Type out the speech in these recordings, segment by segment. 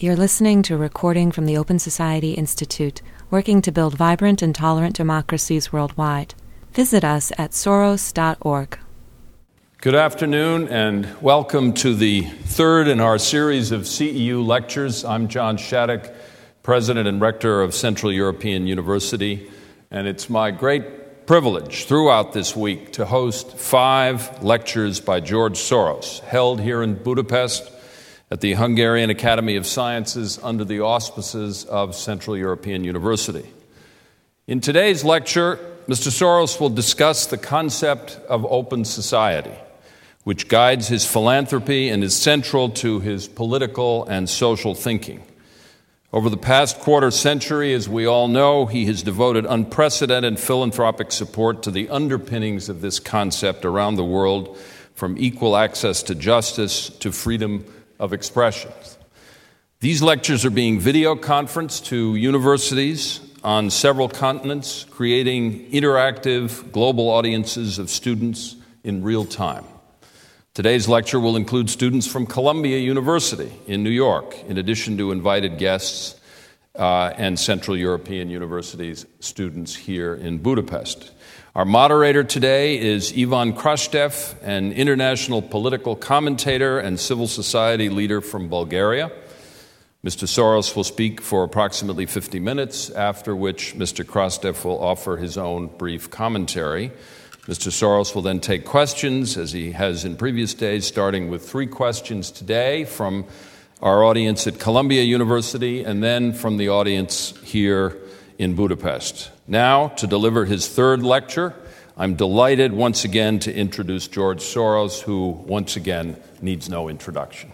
You're listening to a recording from the Open Society Institute, working to build vibrant and tolerant democracies worldwide. Visit us at soros.org. Good afternoon and welcome to the third in our series of CEU lectures. I'm John Shattuck, President and Rector of Central European University, and it's my great privilege throughout this week to host 5 lectures by George Soros, held here in Budapest at the Hungarian Academy of Sciences under the auspices of Central European University. In today's lecture, Mr. Soros will discuss the concept of open society, which guides his philanthropy and is central to his political and social thinking. Over the past quarter century, as we all know, he has devoted unprecedented philanthropic support to the underpinnings of this concept around the world, from equal access to justice to freedom of expression. These lectures are being video conferenced to universities on several continents, creating interactive global audiences of students in real time. Today's lecture will include students from Columbia University in New York, in addition to invited guests and Central European University's students here in Budapest. Our moderator today is Ivan Krastev, an international political commentator and civil society leader from Bulgaria. Mr. Soros will speak for approximately 50 minutes, after which Mr. Krastev will offer his own brief commentary. Mr. Soros will then take questions, as he has in previous days, starting with 3 questions today from our audience at Columbia University and then from the audience here in Budapest. Now, to deliver his third lecture, I'm delighted once again to introduce George Soros, who once again needs no introduction.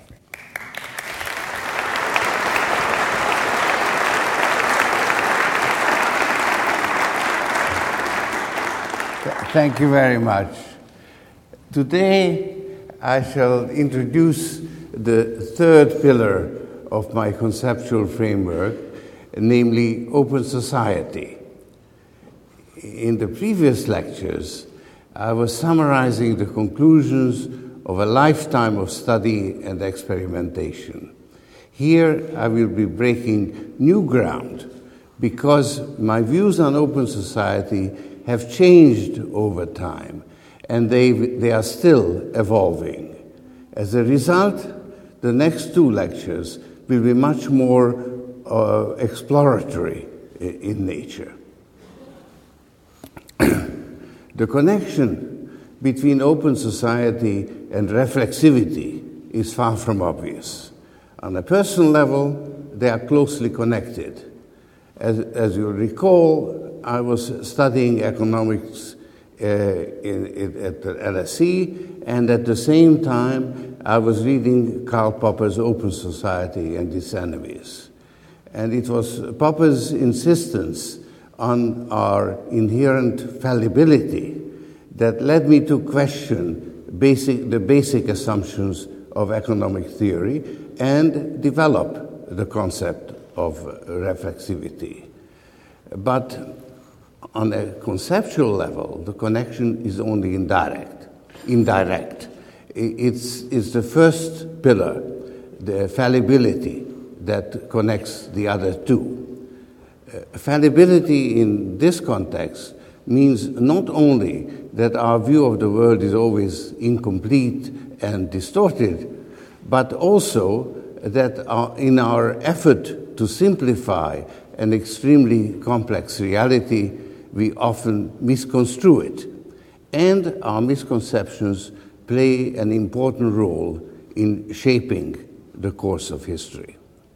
Thank you very much. Today, I shall introduce the third pillar of my conceptual framework, namely open society. In the previous lectures, I was summarizing the conclusions of a lifetime of study and experimentation. Here, I will be breaking new ground because my views on open society have changed over time, and they are still evolving. As a result, the next 2 lectures will be much more exploratory in nature. The connection between open society and reflexivity is far from obvious. On a personal level, they are closely connected. As you'll recall, I was studying economics at the LSE, and at the same time, I was reading Karl Popper's Open Society and Its Enemies. And it was Popper's insistence on our inherent fallibility that led me to question the basic assumptions of economic theory and develop the concept of reflexivity. But on a conceptual level, the connection is only indirect. It's the first pillar, the fallibility, that connects the other 2. Fallibility in this context means not only that our view of the world is always incomplete and distorted, but also that in our effort to simplify an extremely complex reality, we often misconstrue it. And our misconceptions play an important role in shaping the course of history.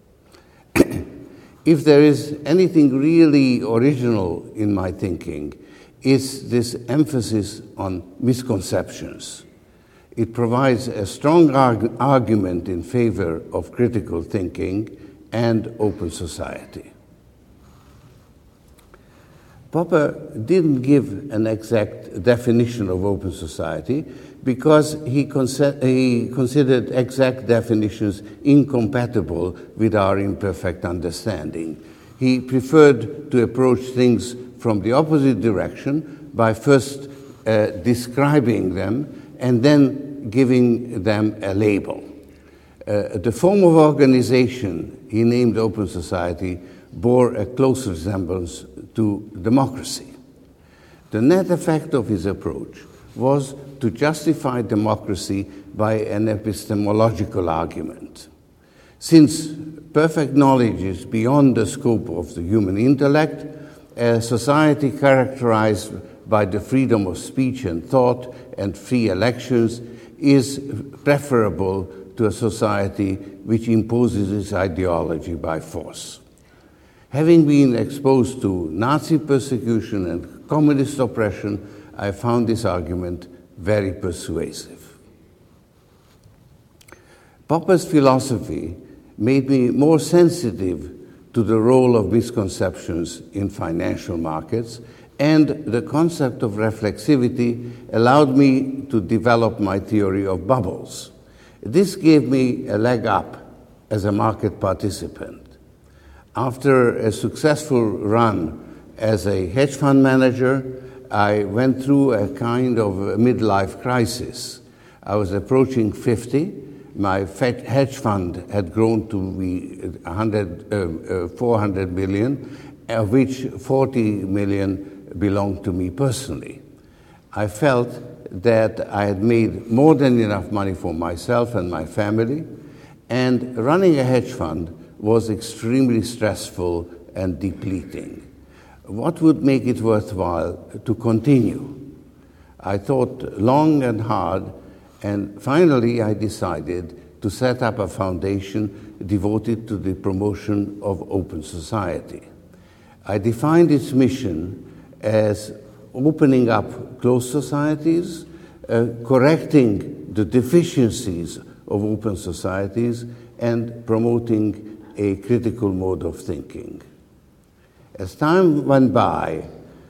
If there is anything really original in my thinking, it's this emphasis on misconceptions. It provides a strong argument in favor of critical thinking and open society. Popper didn't give an exact definition of open society because he considered exact definitions incompatible with our imperfect understanding. He preferred to approach things from the opposite direction by first describing them and then giving them a label. The form of organization he named open society bore a close resemblance to democracy. The net effect of his approach was to justify democracy by an epistemological argument. Since perfect knowledge is beyond the scope of the human intellect, a society characterized by the freedom of speech and thought and free elections is preferable to a society which imposes its ideology by force. Having been exposed to Nazi persecution and communist oppression, I found this argument very persuasive. Popper's philosophy made me more sensitive to the role of misconceptions in financial markets, and the concept of reflexivity allowed me to develop my theory of bubbles. This gave me a leg up as a market participant. After a successful run as a hedge fund manager, I went through a kind of a midlife crisis. I was approaching 50. My hedge fund had grown to be 400 million, of which 40 million belonged to me personally. I felt that I had made more than enough money for myself and my family, and running a hedge fund was extremely stressful and depleting. What would make it worthwhile to continue? I thought long and hard, and finally I decided to set up a foundation devoted to the promotion of open society. I defined its mission as opening up closed societies, correcting the deficiencies of open societies, and promoting a critical mode of thinking. As time went by,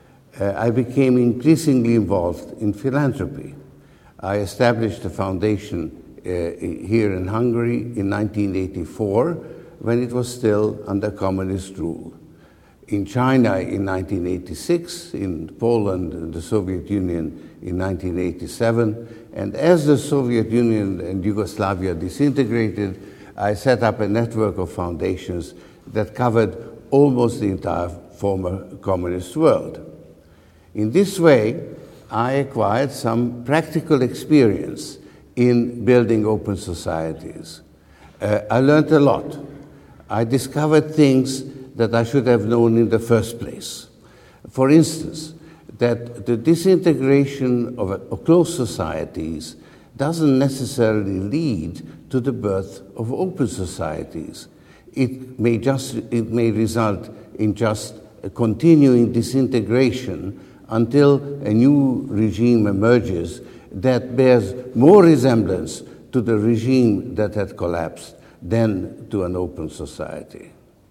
I became increasingly involved in philanthropy. I established a foundation here in Hungary in 1984, when it was still under communist rule. In China in 1986, in Poland and the Soviet Union in 1987, and as the Soviet Union and Yugoslavia disintegrated, I set up a network of foundations that covered almost the entire former communist world. In this way, I acquired some practical experience in building open societies. I learned a lot. I discovered things that I should have known in the first place. For instance, that the disintegration of closed societies doesn't necessarily lead to the birth of open societies. It may result in just a continuing disintegration until a new regime emerges that bears more resemblance to the regime that had collapsed than to an open society.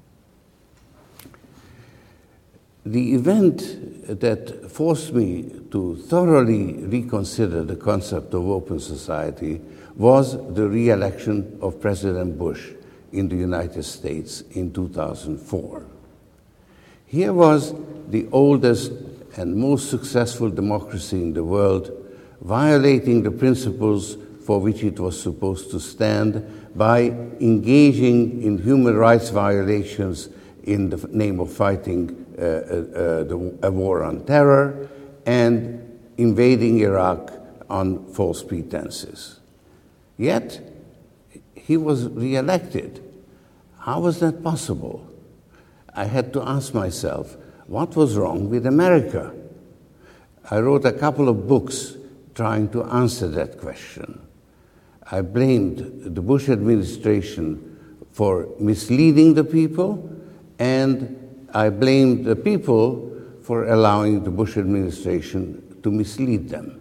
The event that forced me to thoroughly reconsider the concept of open society was the re-election of President Bush in the United States in 2004. Here was the oldest and most successful democracy in the world, violating the principles for which it was supposed to stand by engaging in human rights violations in the name of fighting a war on terror and invading Iraq on false pretenses. Yet, he was re-elected. How was that possible? I had to ask myself, what was wrong with America? I wrote a couple of books trying to answer that question. I blamed the Bush administration for misleading the people, and I blamed the people for allowing the Bush administration to mislead them.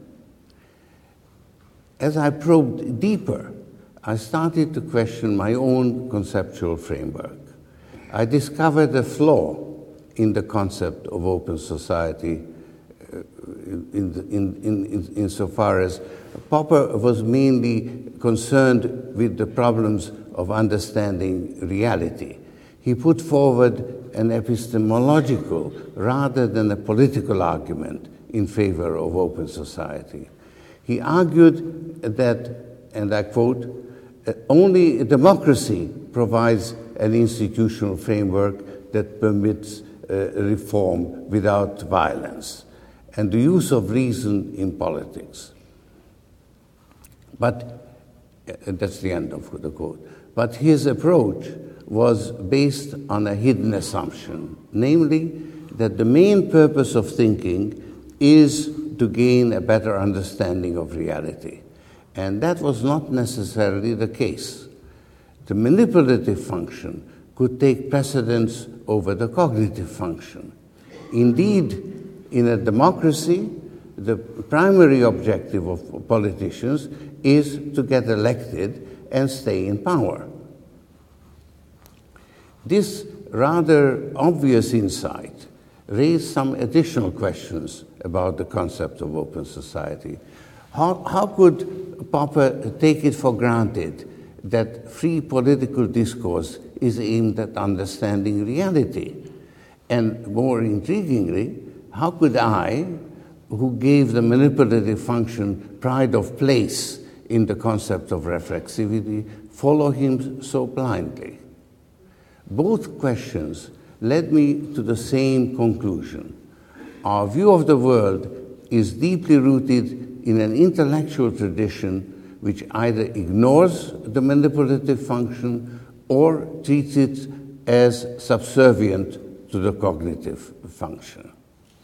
As I probed deeper, I started to question my own conceptual framework. I discovered a flaw in the concept of open society insofar as Popper was mainly concerned with the problems of understanding reality. He put forward an epistemological rather than a political argument in favor of open society. He argued that, and I quote, Only democracy provides an institutional framework that permits reform without violence and the use of reason in politics. But, that's the end of the quote, but his approach was based on a hidden assumption, namely that the main purpose of thinking is to gain a better understanding of reality. And that was not necessarily the case. The manipulative function could take precedence over the cognitive function. Indeed, in a democracy, the primary objective of politicians is to get elected and stay in power. This rather obvious insight raised some additional questions about the concept of open society. How could Popper take it for granted that free political discourse is aimed at understanding reality? And more intriguingly, how could I, who gave the manipulative function pride of place in the concept of reflexivity, follow him so blindly? Both questions led me to the same conclusion. Our view of the world is deeply rooted in an intellectual tradition which either ignores the manipulative function or treats it as subservient to the cognitive function.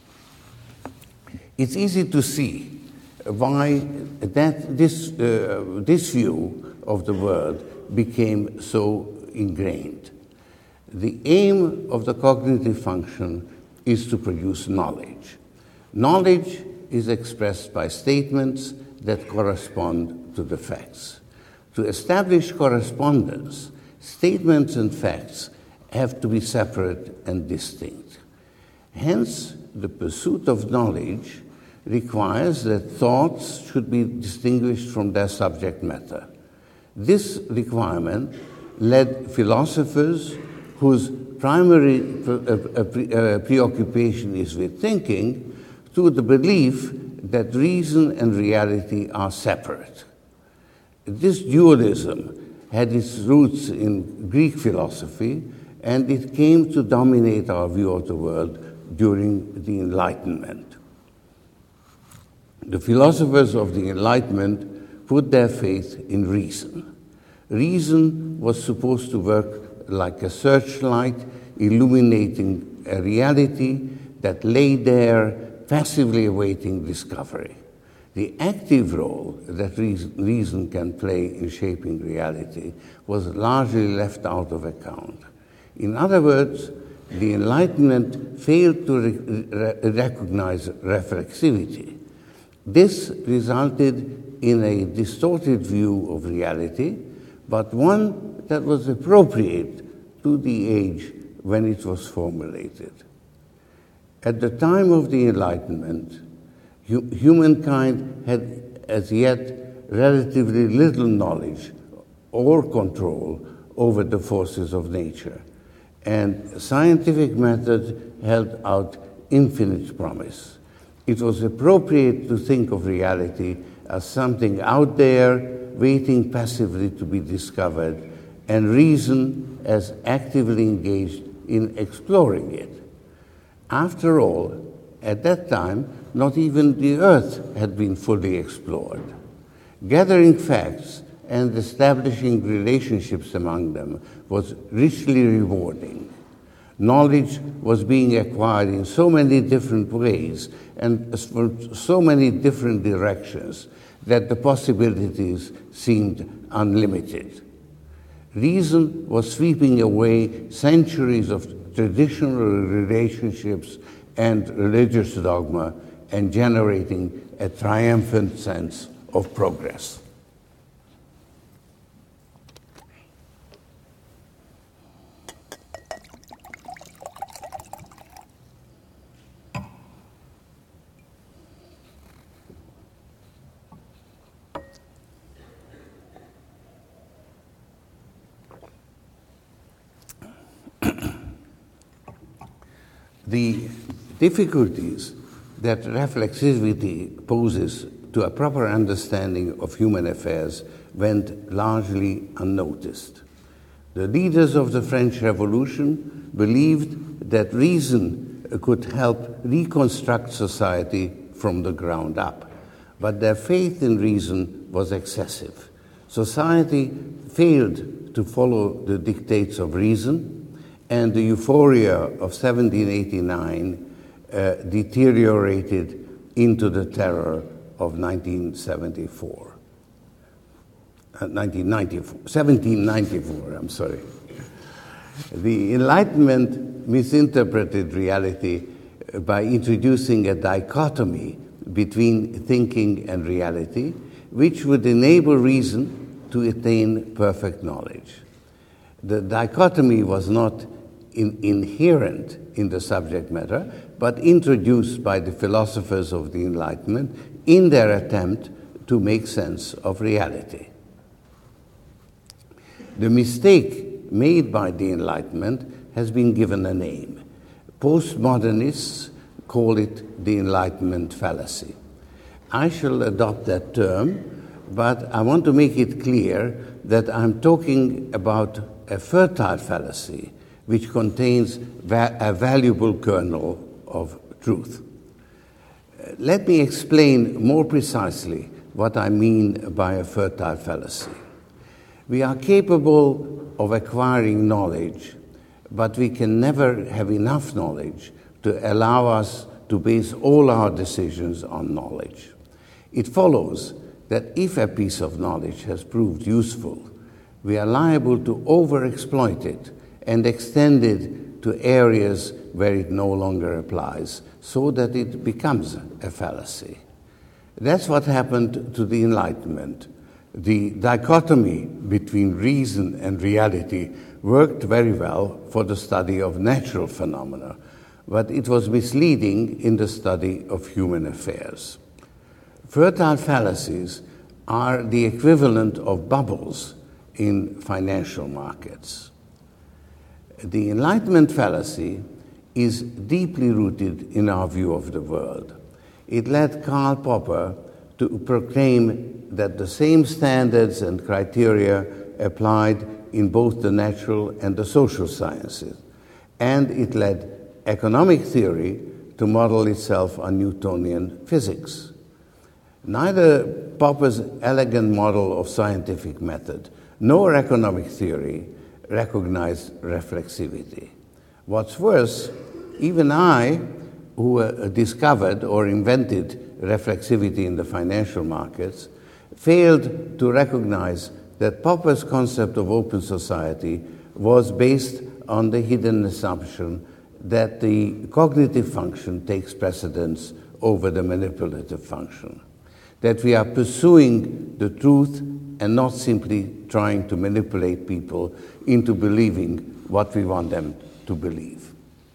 It's easy to see why this view of the world became so ingrained. The aim of the cognitive function is to produce knowledge. Knowledge is expressed by statements that correspond to the facts. To establish correspondence, statements and facts have to be separate and distinct. Hence, the pursuit of knowledge requires that thoughts should be distinguished from their subject matter. This requirement led philosophers whose primary preoccupation is with thinking to the belief that reason and reality are separate. This dualism had its roots in Greek philosophy, and it came to dominate our view of the world during the Enlightenment. The philosophers of the Enlightenment put their faith in reason. Reason was supposed to work like a searchlight, illuminating a reality that lay there passively awaiting discovery. The active role that reason can play in shaping reality was largely left out of account. In other words, the Enlightenment failed to recognize reflexivity. This resulted in a distorted view of reality, but one that was appropriate to the age when it was formulated. At the time of the Enlightenment, humankind had as yet relatively little knowledge or control over the forces of nature, and scientific method held out infinite promise. It was appropriate to think of reality as something out there waiting passively to be discovered, and reason as actively engaged in exploring it. After all, at that time, not even the Earth had been fully explored. Gathering facts and establishing relationships among them was richly rewarding. Knowledge was being acquired in so many different ways and from so many different directions that the possibilities seemed unlimited. Reason was sweeping away centuries of traditional relationships and religious dogma and generating a triumphant sense of progress. The difficulties that reflexivity poses to a proper understanding of human affairs went largely unnoticed. The leaders of the French Revolution believed that reason could help reconstruct society from the ground up, but their faith in reason was excessive. Society failed to follow the dictates of reason, and the euphoria of 1789 deteriorated into the terror of 1794, I'm sorry. The Enlightenment misinterpreted reality by introducing a dichotomy between thinking and reality, which would enable reason to attain perfect knowledge. The dichotomy was not inherent in the subject matter, but introduced by the philosophers of the Enlightenment in their attempt to make sense of reality. The mistake made by the Enlightenment has been given a name. Postmodernists call it the Enlightenment fallacy. I shall adopt that term, but I want to make it clear that I'm talking about a fertile fallacy which contains a valuable kernel of truth. Let me explain more precisely what I mean by a fertile fallacy. We are capable of acquiring knowledge, but we can never have enough knowledge to allow us to base all our decisions on knowledge. It follows that if a piece of knowledge has proved useful, we are liable to overexploit it and extend it to areas where it no longer applies, so that it becomes a fallacy. That's what happened to the Enlightenment. The dichotomy between reason and reality worked very well for the study of natural phenomena, but it was misleading in the study of human affairs. Fertile fallacies are the equivalent of bubbles in financial markets. The Enlightenment fallacy is deeply rooted in our view of the world. It led Karl Popper to proclaim that the same standards and criteria applied in both the natural and the social sciences. And it led economic theory to model itself on Newtonian physics. Neither Popper's elegant model of scientific method nor economic theory recognized reflexivity. What's worse, even I, who discovered or invented reflexivity in the financial markets, failed to recognize that Popper's concept of open society was based on the hidden assumption that the cognitive function takes precedence over the manipulative function, that we are pursuing the truth and not simply trying to manipulate people into believing what we want them to believe.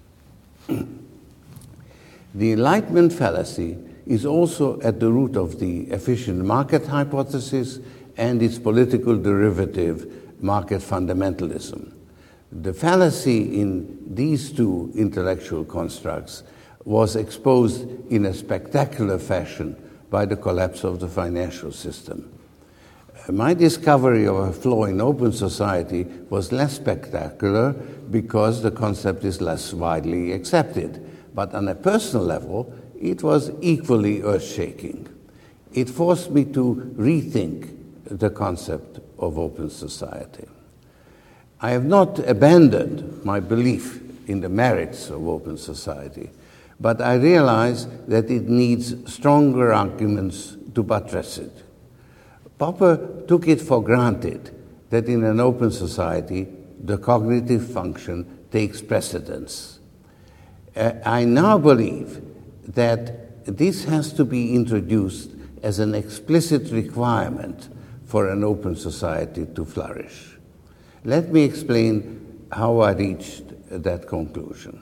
The Enlightenment fallacy is also at the root of the efficient market hypothesis and its political derivative, market fundamentalism. The fallacy in these two intellectual constructs was exposed in a spectacular fashion by the collapse of the financial system. My discovery of a flaw in open society was less spectacular because the concept is less widely accepted. But on a personal level, it was equally earth-shaking. It forced me to rethink the concept of open society. I have not abandoned my belief in the merits of open society, but I realize that it needs stronger arguments to buttress it. Popper took it for granted that in an open society, the cognitive function takes precedence. I now believe that this has to be introduced as an explicit requirement for an open society to flourish. Let me explain how I reached that conclusion.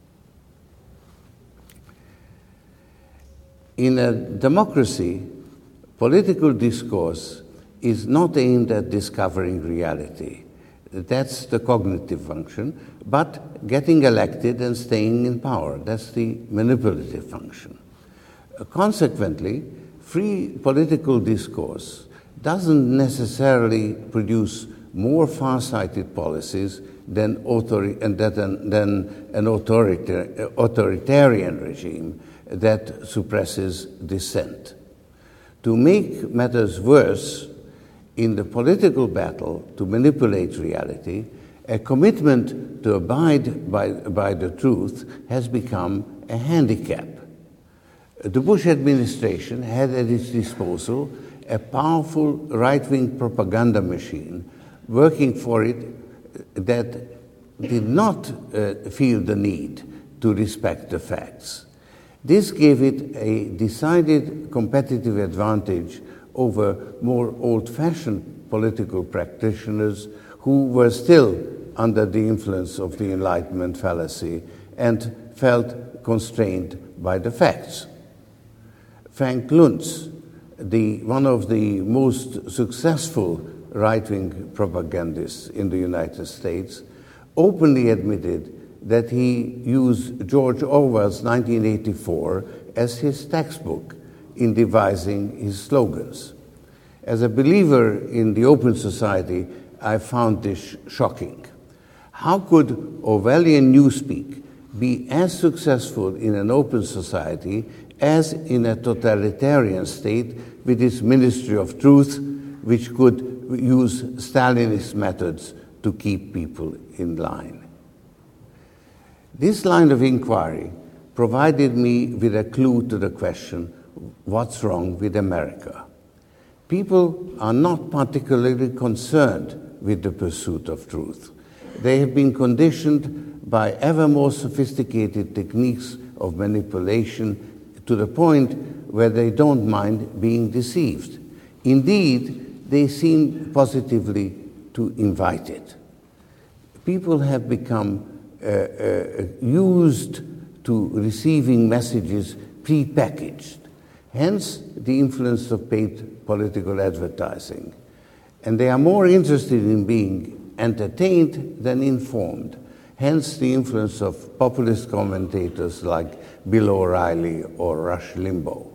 In a democracy, political discourse is not aimed at discovering reality. That's the cognitive function, but getting elected and staying in power. That's the manipulative function. Consequently, free political discourse doesn't necessarily produce more far-sighted policies than an authoritarian regime that suppresses dissent. To make matters worse, in the political battle to manipulate reality, a commitment to abide by the truth has become a handicap. The Bush administration had at its disposal a powerful right-wing propaganda machine working for it that did not feel the need to respect the facts. This gave it a decided competitive advantage over more old-fashioned political practitioners who were still under the influence of the Enlightenment fallacy and felt constrained by the facts. Frank Luntz, one of the most successful right-wing propagandists in the United States, openly admitted that he used George Orwell's 1984 as his textbook in devising his slogans. As a believer in the open society, I found this shocking. How could Orwellian newspeak be as successful in an open society as in a totalitarian state with its Ministry of Truth, which could use Stalinist methods to keep people in line? This line of inquiry provided me with a clue to the question, what's wrong with America? People are not particularly concerned with the pursuit of truth. They have been conditioned by ever more sophisticated techniques of manipulation to the point where they don't mind being deceived. Indeed, they seem positively to invite it. People have become used to receiving messages pre-packaged, hence the influence of paid political advertising. And they are more interested in being entertained than informed, hence the influence of populist commentators like Bill O'Reilly or Rush Limbaugh.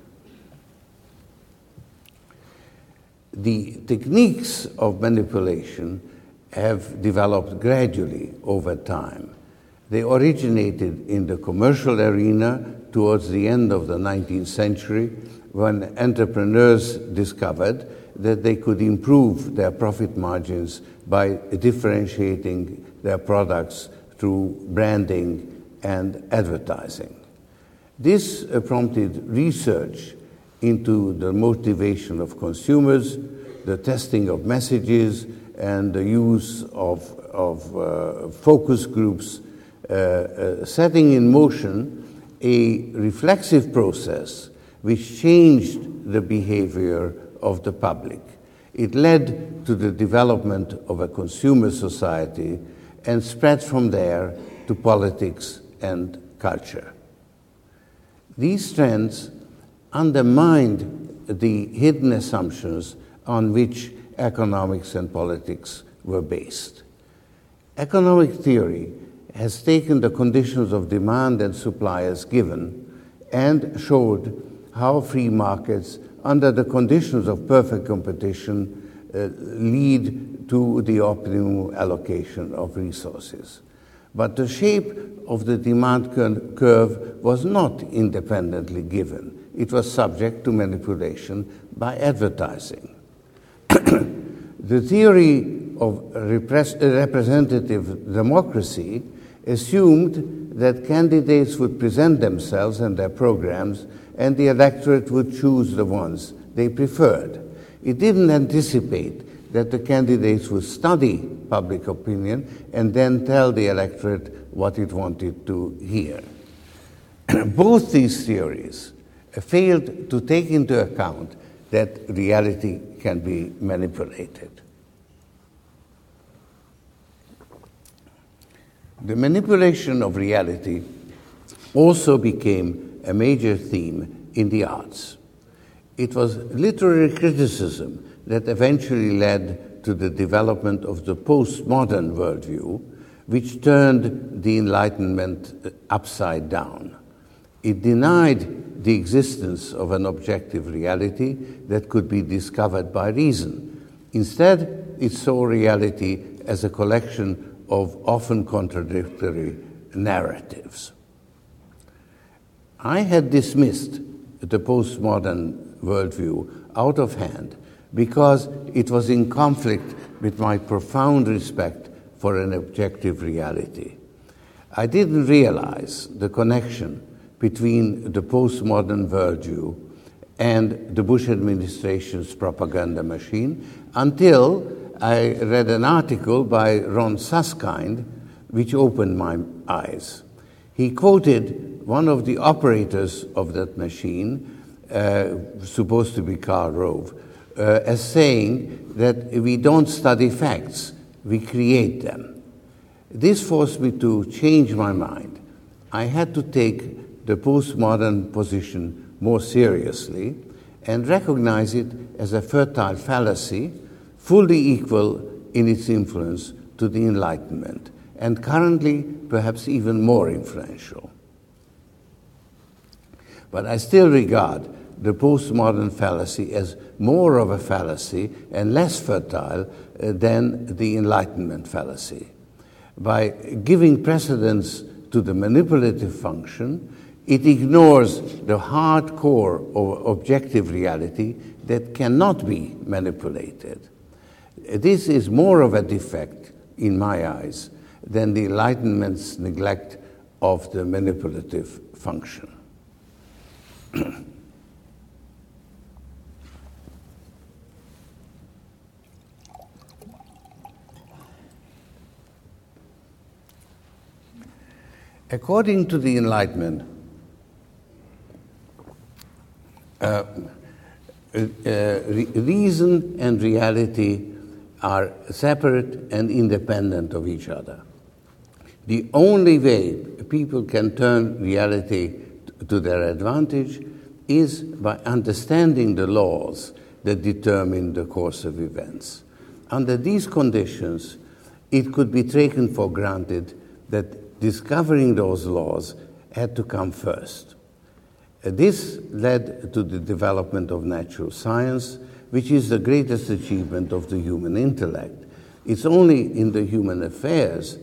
The techniques of manipulation have developed gradually over time. They originated in the commercial arena towards the end of the 19th century, when entrepreneurs discovered that they could improve their profit margins by differentiating their products through branding and advertising. This prompted research into the motivation of consumers, the testing of messages, and the use of focus groups, setting in motion a reflexive process which changed the behavior of the public. It led to the development of a consumer society and spread from there to politics and culture. These trends undermined the hidden assumptions on which economics and politics were based. Economic theory has taken the conditions of demand and supply as given and showed how free markets, under the conditions of perfect competition, lead to the optimum allocation of resources. But the shape of the demand curve was not independently given. It was subject to manipulation by advertising. The theory of representative democracy assumed that candidates would present themselves and their programs, and the electorate would choose the ones they preferred. It didn't anticipate that the candidates would study public opinion and then tell the electorate what it wanted to hear. Both these theories failed to take into account that reality can be manipulated. The manipulation of reality also became a major theme in the arts. It was literary criticism that eventually led to the development of the postmodern worldview, which turned the Enlightenment upside down. It denied the existence of an objective reality that could be discovered by reason. Instead, it saw reality as a collection of often contradictory narratives. I had dismissed the postmodern worldview out of hand because it was in conflict with my profound respect for an objective reality. I didn't realize the connection between the postmodern worldview and the Bush administration's propaganda machine until I read an article by Ron Suskind which opened my eyes. He quoted one of the operators of that machine, supposed to be Karl Rove, as saying that we don't study facts, we create them. This forced me to change my mind. I had to take the postmodern position more seriously and recognize it as a fertile fallacy, fully equal in its influence to the Enlightenment, and currently perhaps even more influential. But I still regard the postmodern fallacy as more of a fallacy and less fertile than the Enlightenment fallacy. By giving precedence to the manipulative function, it ignores the hard core of objective reality that cannot be manipulated. This is more of a defect, in my eyes, than the Enlightenment's neglect of the manipulative function. According to the Enlightenment, reason and reality are separate and independent of each other. The only way people can turn reality to their advantage is by understanding the laws that determine the course of events. Under these conditions, it could be taken for granted that discovering those laws had to come first. This led to the development of natural science, which is the greatest achievement of the human intellect. It's only in human affairs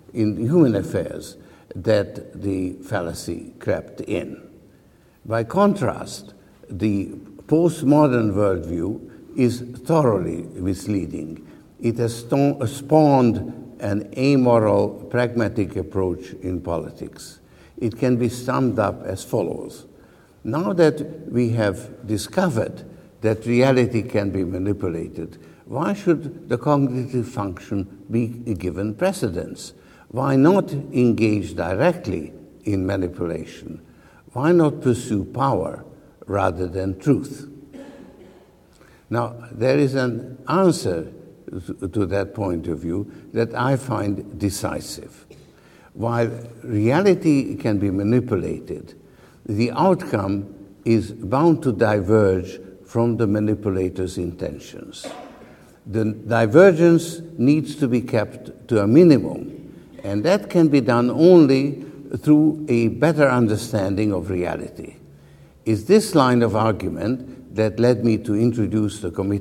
that the fallacy crept in. By contrast, the postmodern worldview is thoroughly misleading. It has spawned an amoral, pragmatic approach in politics. It can be summed up as follows. Now that we have discovered that reality can be manipulated, why should the cognitive function be given precedence? Why not engage directly in manipulation? Why not pursue power rather than truth? Now, there is an answer to that point of view that I find decisive. While reality can be manipulated, the outcome is bound to diverge from the manipulator's intentions. The divergence needs to be kept to a minimum, and that can be done only through a better understanding of reality. It's this line of argument that led me to introduce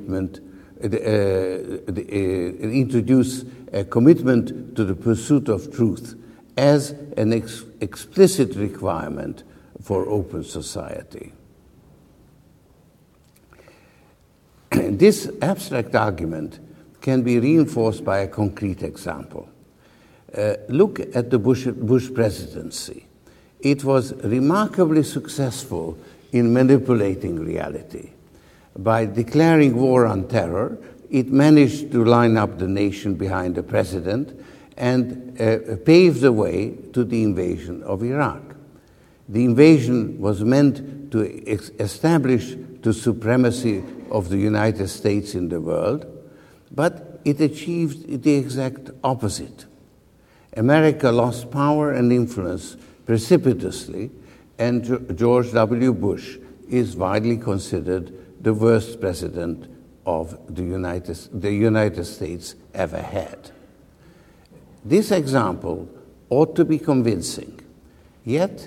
introduce a commitment to the pursuit of truth as an explicit requirement for open society. This abstract argument can be reinforced by a concrete example. Look at the Bush presidency. It was remarkably successful in manipulating reality. By declaring war on terror, it managed to line up the nation behind the president and pave the way to the invasion of Iraq. The invasion was meant to establish the supremacy of the United States in the world, but it achieved the exact opposite. America lost power and influence precipitously, and George W. Bush is widely considered the worst president of the United States ever had. This example ought to be convincing, yet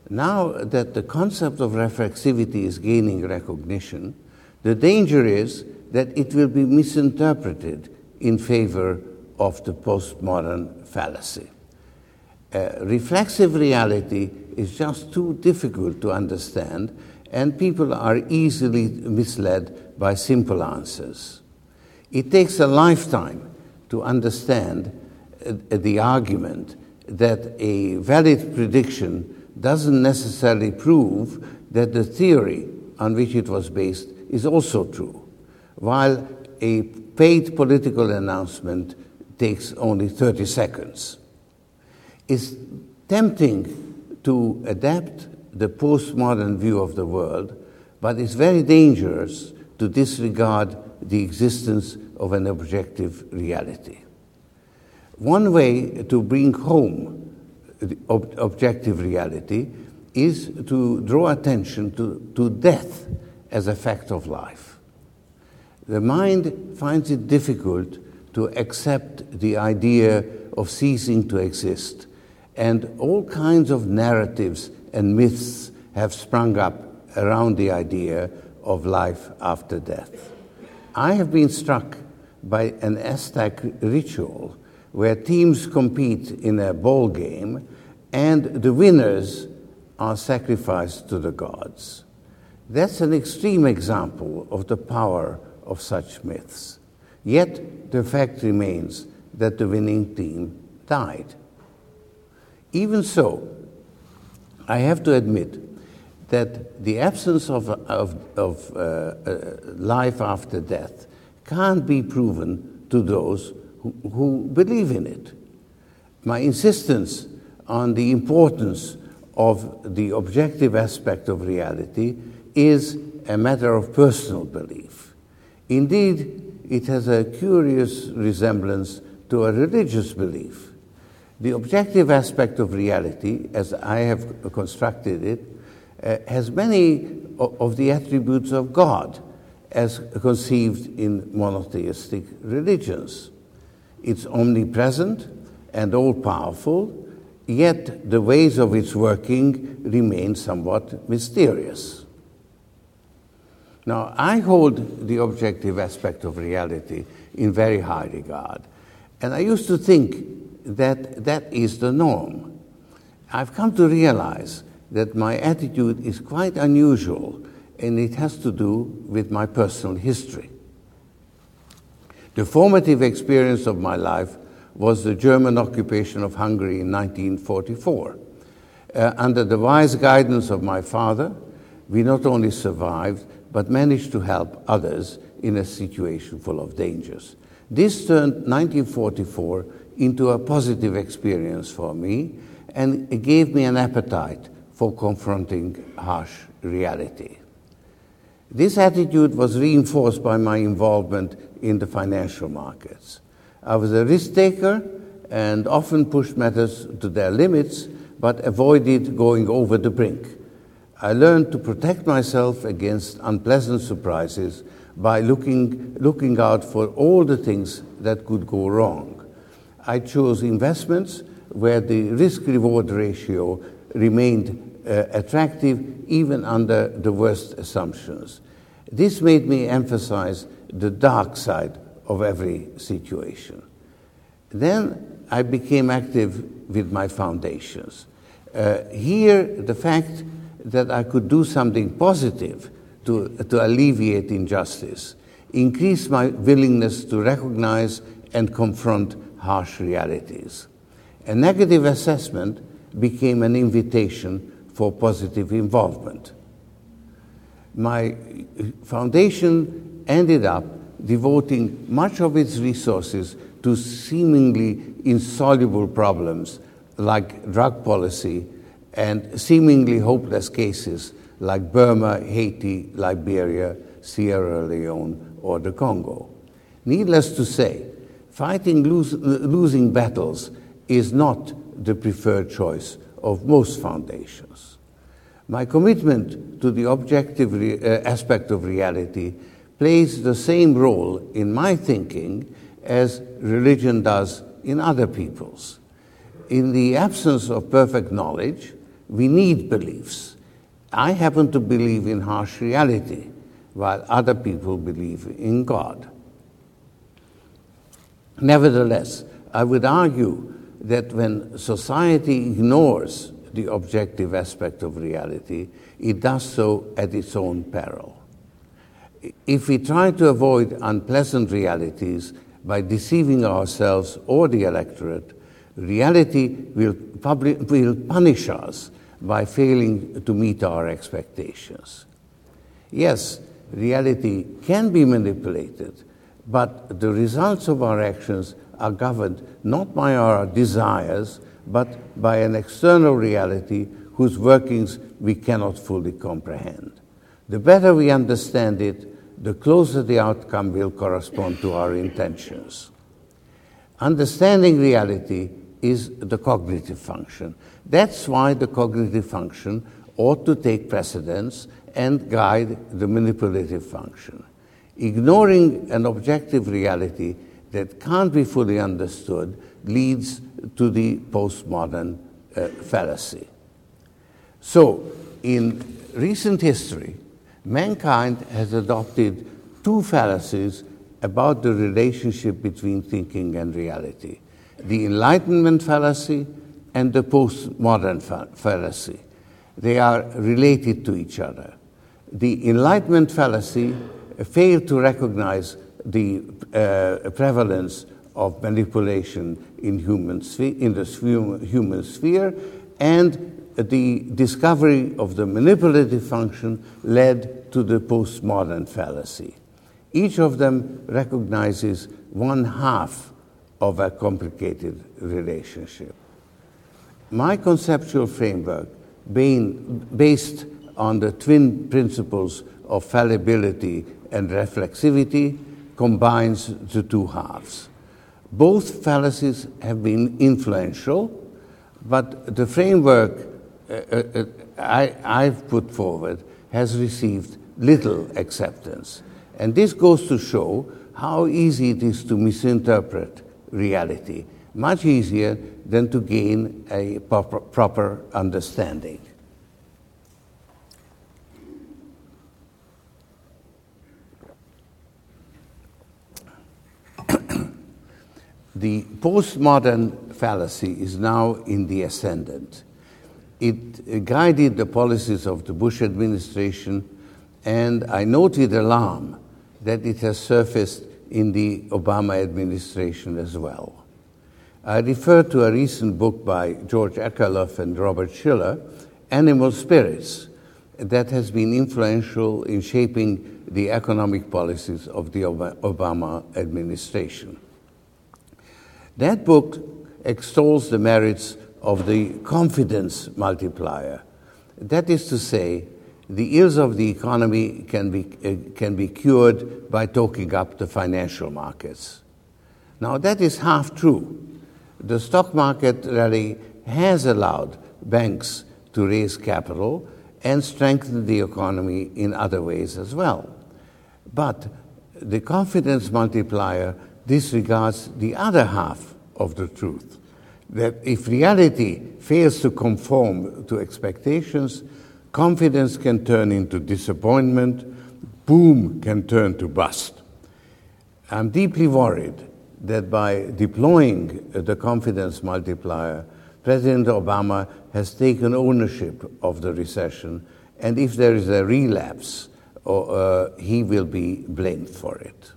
Now that the concept of reflexivity is gaining recognition, the danger is that it will be misinterpreted in favor of the postmodern fallacy. Reflexive reality is just too difficult to understand, and people are easily misled by simple answers. It takes a lifetime to understand the argument that a valid prediction doesn't necessarily prove that the theory on which it was based is also true, while a paid political announcement takes only 30 seconds. It's tempting to adapt the postmodern view of the world, but it's very dangerous to disregard the existence of an objective reality. One way to bring home the objective reality is to draw attention to death as a fact of life. The mind finds it difficult to accept the idea of ceasing to exist, and all kinds of narratives and myths have sprung up around the idea of life after death. I have been struck by an Aztec ritual where teams compete in a ball game and the winners are sacrificed to the gods. That's an extreme example of the power of such myths. Yet the fact remains that the winning team died. Even so, I have to admit that the absence of life after death can't be proven to those who believe in it. My insistence on the importance of the objective aspect of reality is a matter of personal belief. Indeed, it has a curious resemblance to a religious belief. The objective aspect of reality, as I have constructed it, has many of the attributes of God as conceived in monotheistic religions. It's omnipresent and all-powerful, yet the ways of its working remain somewhat mysterious. Now, I hold the objective aspect of reality in very high regard, and I used to think that that is the norm. I've come to realize that my attitude is quite unusual, and it has to do with my personal history. The formative experience of my life was the German occupation of Hungary in 1944. Under the wise guidance of my father, we not only survived, but managed to help others in a situation full of dangers. This turned 1944 into a positive experience for me, and it gave me an appetite for confronting harsh reality. This attitude was reinforced by my involvement in the financial markets. I was a risk taker and often pushed matters to their limits, but avoided going over the brink. I learned to protect myself against unpleasant surprises by looking out for all the things that could go wrong. I chose investments where the risk-reward ratio remained attractive even under the worst assumptions. This made me emphasize the dark side of every situation. Then I became active with my foundations. Here, the fact that I could do something positive to alleviate injustice increased my willingness to recognize and confront harsh realities. A negative assessment became an invitation for positive involvement. My foundation ended up devoting much of its resources to seemingly insoluble problems like drug policy and seemingly hopeless cases like Burma, Haiti, Liberia, Sierra Leone, or the Congo. Needless to say, fighting losing battles is not the preferred choice of most foundations. My commitment to the objective aspect of reality plays the same role in my thinking as religion does in other people's. In the absence of perfect knowledge, We need beliefs. I happen to believe in harsh reality, while other people believe in God. Nevertheless, I would argue that when society ignores the objective aspect of reality, it does so at its own peril. If we try to avoid unpleasant realities by deceiving ourselves or the electorate, reality will punish us by failing to meet our expectations. Yes, reality can be manipulated, but the results of our actions are governed not by our desires, but by an external reality whose workings we cannot fully comprehend. The better we understand it, the closer the outcome will correspond to our intentions. Understanding reality is the cognitive function. That's why the cognitive function ought to take precedence and guide the manipulative function. Ignoring an objective reality that can't be fully understood leads to the postmodern fallacy. So, in recent history, mankind has adopted two fallacies about the relationship between thinking and reality: the Enlightenment fallacy and the postmodern fallacy. They are related to each other. The Enlightenment fallacy failed to recognize the prevalence of manipulation in the human sphere, and the discovery of the manipulative function led to the postmodern fallacy. Each of them recognizes one half of a complicated relationship. My conceptual framework, based on the twin principles of fallibility and reflexivity, combines the two halves. Both fallacies have been influential, but the framework I've put forward has received little acceptance. And this goes to show how easy it is to misinterpret reality, much easier than to gain a proper understanding. The postmodern fallacy is now in the ascendant. It guided the policies of the Bush administration, and I noted alarm that it has surfaced in the Obama administration as well. I refer to a recent book by George Akerlof and Robert Shiller, Animal Spirits, that has been influential in shaping the economic policies of the Obama administration. That book extols the merits of the confidence multiplier. That is to say, the ills of the economy can be cured by talking up the financial markets. Now, that is half true. The stock market rally has allowed banks to raise capital and strengthen the economy in other ways as well. But the confidence multiplier disregards the other half of the truth, that if reality fails to conform to expectations, confidence can turn into disappointment, boom can turn to bust. I'm deeply worried that by deploying the confidence multiplier, President Obama has taken ownership of the recession, and if there is a relapse, he will be blamed for it.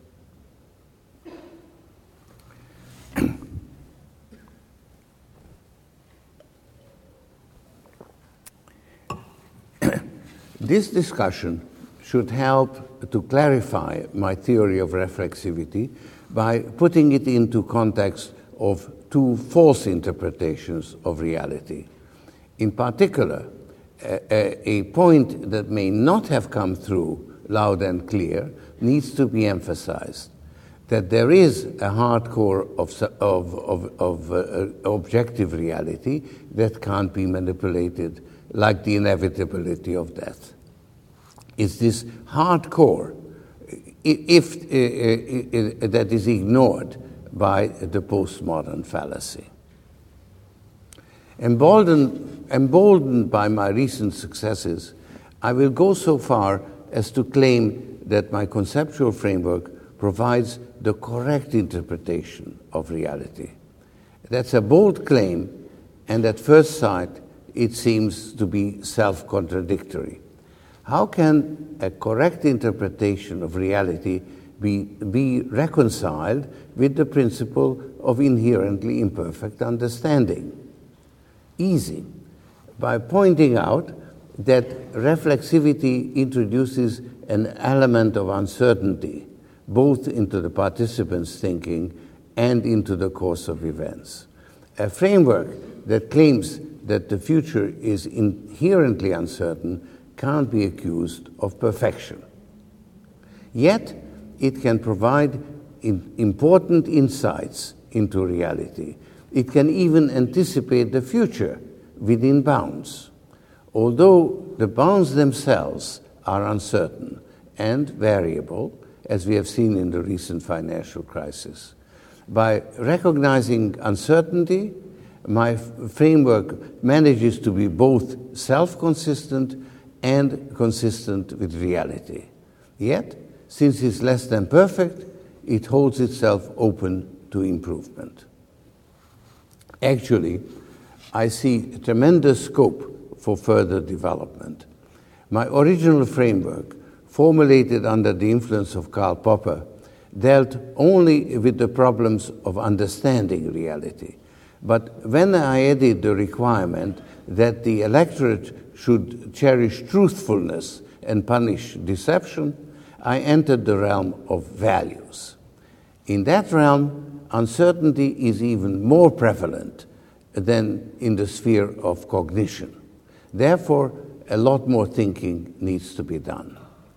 This discussion should help to clarify my theory of reflexivity by putting it into context of two false interpretations of reality. In particular, a point that may not have come through loud and clear needs to be emphasized, that there is a hard core of objective reality that can't be manipulated, like the inevitability of death. It's this hard core, that is ignored by the postmodern fallacy. Emboldened emboldened by my recent successes, I will go so far as to claim that my conceptual framework provides the correct interpretation of reality. That's a bold claim, and at first sight, it seems to be self-contradictory. How can a correct interpretation of reality be reconciled with the principle of inherently imperfect understanding? Easy, by pointing out that reflexivity introduces an element of uncertainty, both into the participants' thinking and into the course of events. A framework that claims that the future is inherently uncertain can't be accused of perfection. Yet, it can provide important insights into reality. It can even anticipate the future within bounds, although the bounds themselves are uncertain and variable, as we have seen in the recent financial crisis. By recognizing uncertainty, my framework manages to be both self-consistent and consistent with reality. Yet, since it's less than perfect, it holds itself open to improvement. Actually, I see tremendous scope for further development. My original framework, formulated under the influence of Karl Popper, dealt only with the problems of understanding reality. But when I added the requirement that the electorate should cherish truthfulness and punish deception, I entered the realm of values. In that realm, uncertainty is even more prevalent than in the sphere of cognition. Therefore, a lot more thinking needs to be done.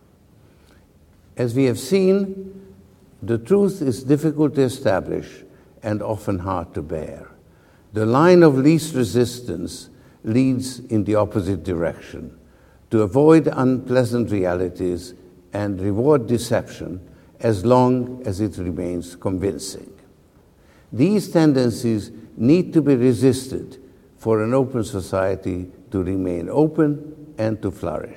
As we have seen, the truth is difficult to establish and often hard to bear. The line of least resistance leads in the opposite direction. To avoid unpleasant realities and reward deception as long as it remains convincing. These tendencies need to be resisted for an open society to remain open and to flourish.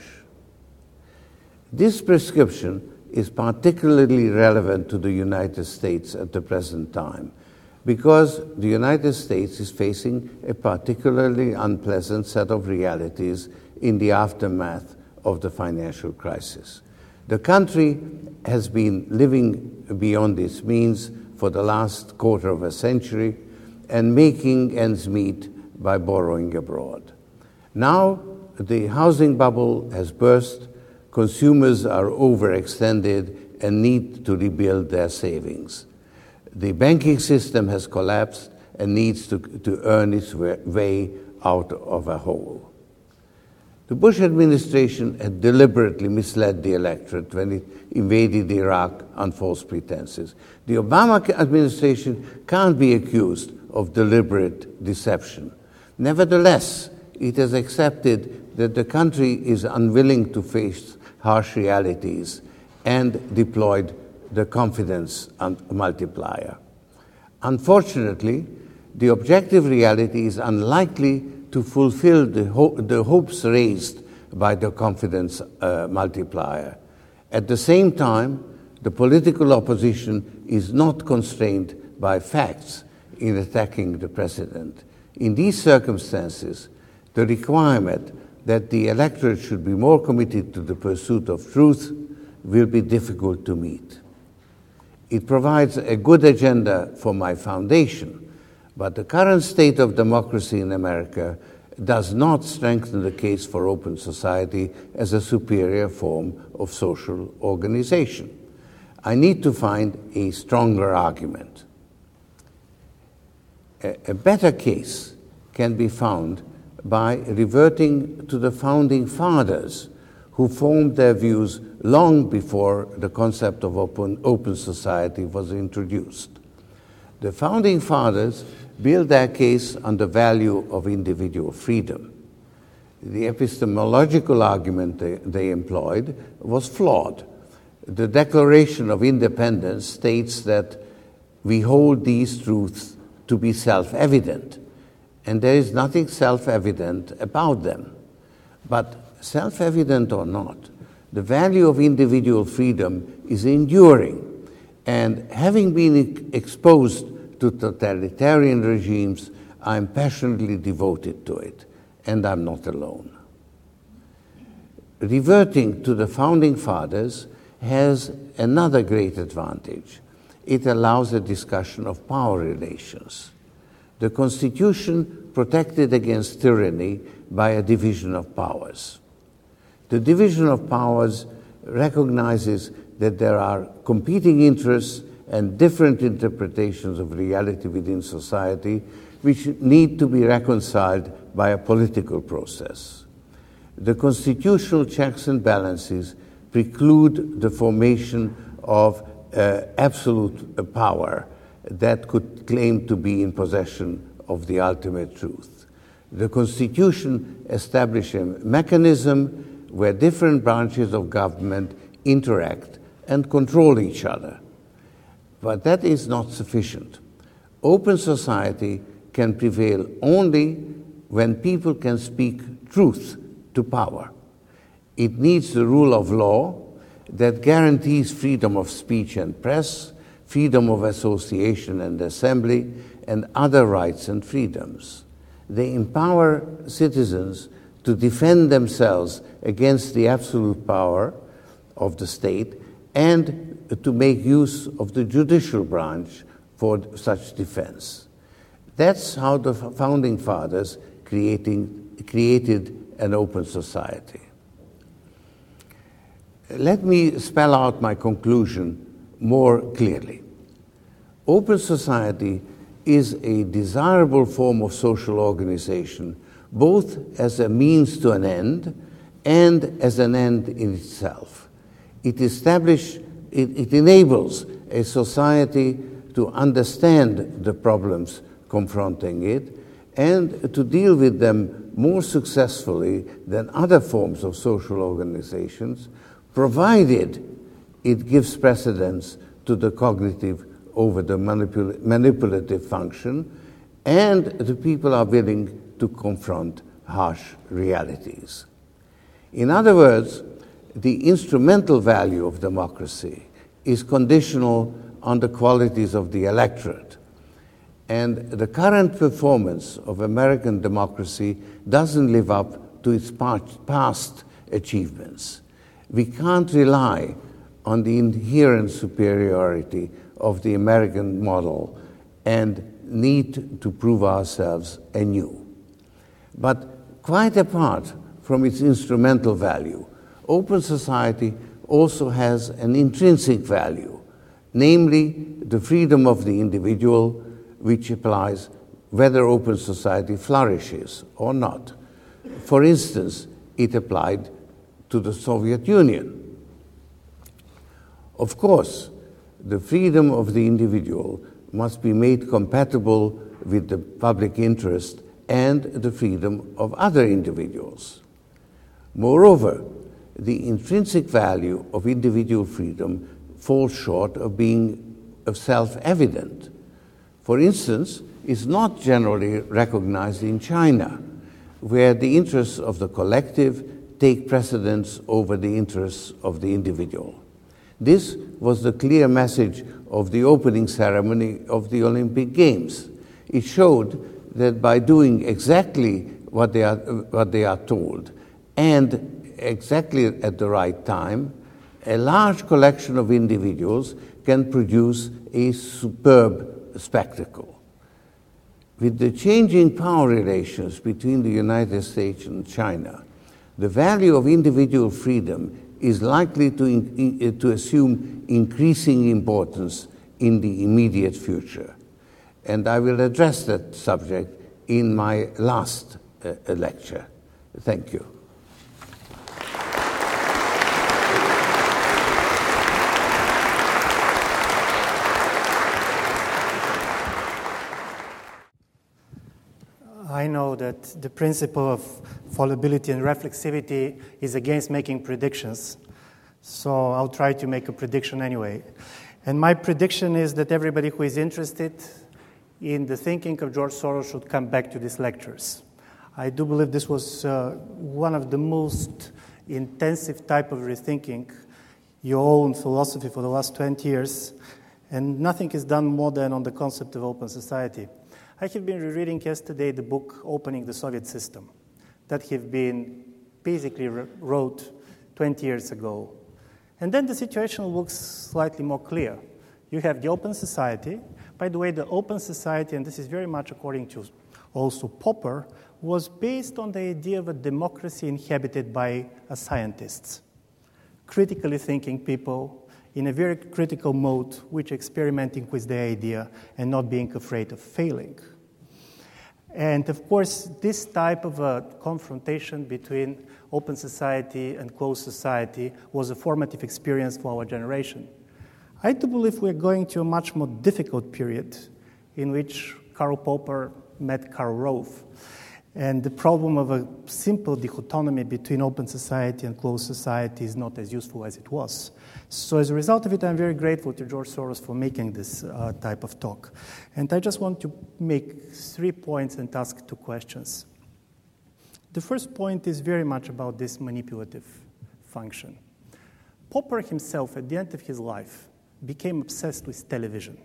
This prescription is particularly relevant to the United States at the present time, because the United States is facing a particularly unpleasant set of realities in the aftermath of the financial crisis. The country has been living beyond its means for the last quarter of a century and making ends meet by borrowing abroad. Now, the housing bubble has burst, consumers are overextended and need to rebuild their savings. The banking system has collapsed and needs to earn its way out of a hole. The Bush administration had deliberately misled the electorate when it invaded Iraq on false pretenses. The Obama administration can't be accused of deliberate deception. Nevertheless, it has accepted that the country is unwilling to face harsh realities and deployed the confidence multiplier. Unfortunately, the objective reality is unlikely to fulfill the hopes raised by the confidence multiplier. At the same time, the political opposition is not constrained by facts in attacking the president. In these circumstances, the requirement that the electorate should be more committed to the pursuit of truth will be difficult to meet. It provides a good agenda for my foundation, but the current state of democracy in America does not strengthen the case for open society as a superior form of social organization. I need to find a stronger argument. A better case can be found by reverting to the founding fathers, who formed their views long before the concept of open society was introduced. The founding fathers built their case on the value of individual freedom. The epistemological argument they employed was flawed. The Declaration of Independence states that we hold these truths to be self-evident, and there is nothing self-evident about them. But self-evident or not, the value of individual freedom is enduring, and having been exposed to totalitarian regimes, I'm passionately devoted to it, and I'm not alone. Reverting to the Founding Fathers has another great advantage. It allows a discussion of power relations. The Constitution protected against tyranny by a division of powers. The division of powers recognizes that there are competing interests and different interpretations of reality within society which need to be reconciled by a political process. The constitutional checks and balances preclude the formation of absolute power that could claim to be in possession of the ultimate truth. The Constitution establishes a mechanism where different branches of government interact and control each other. But that is not sufficient. Open society can prevail only when people can speak truth to power. It needs the rule of law that guarantees freedom of speech and press, freedom of association and assembly, and other rights and freedoms. They empower citizens to defend themselves against the absolute power of the state and to make use of the judicial branch for such defense. That's how the Founding Fathers created an open society. Let me spell out my conclusion more clearly. Open society is a desirable form of social organization, both as a means to an end and as an end in itself. It enables a society to understand the problems confronting it and to deal with them more successfully than other forms of social organizations, provided it gives precedence to the cognitive over the manipulative function, and the people are willing to confront harsh realities. In other words, the instrumental value of democracy is conditional on the qualities of the electorate. And the current performance of American democracy doesn't live up to its past achievements. We can't rely on the inherent superiority of the American model and need to prove ourselves anew. But quite apart from its instrumental value, open society also has an intrinsic value, namely the freedom of the individual, which applies whether open society flourishes or not. For instance, it applied to the Soviet Union. Of course, the freedom of the individual must be made compatible with the public interest and the freedom of other individuals. Moreover, the intrinsic value of individual freedom falls short of being self-evident. For instance, it's not generally recognized in China, where the interests of the collective take precedence over the interests of the individual. This was the clear message of the opening ceremony of the Olympic Games. It showed that by doing exactly what they are told and exactly at the right time, a large collection of individuals can produce a superb spectacle. With the changing power relations between the United States and China, the value of individual freedom is likely to assume increasing importance in the immediate future. And I will address that subject in my last lecture. Thank you. I know that the principle of fallibility and reflexivity is against making predictions. So I'll try to make a prediction anyway. And my prediction is that everybody who is interested in the thinking of George Soros should come back to these lectures. I do believe this was one of the most intensive type of rethinking your own philosophy for the last 20 years, and nothing is done more than on the concept of open society. I have been rereading yesterday the book Opening the Soviet System that have been basically wrote 20 years ago. And then the situation looks slightly more clear. You have the open society. By the way, the open society, and this is very much according to also Popper, was based on the idea of a democracy inhabited by scientists, critically thinking people in a very critical mode, which experimenting with the idea and not being afraid of failing. And of course, this type of a confrontation between open society and closed society was a formative experience for our generation. I do believe we're going to a much more difficult period in which Karl Popper met Karl Rove. And the problem of a simple dichotomy between open society and closed society is not as useful as it was. So as a result of it, I'm very grateful to George Soros for making this type of talk. And I just want to make 3 points and ask 2 questions. The first point is very much about this manipulative function. Popper himself, at the end of his life, became obsessed with television.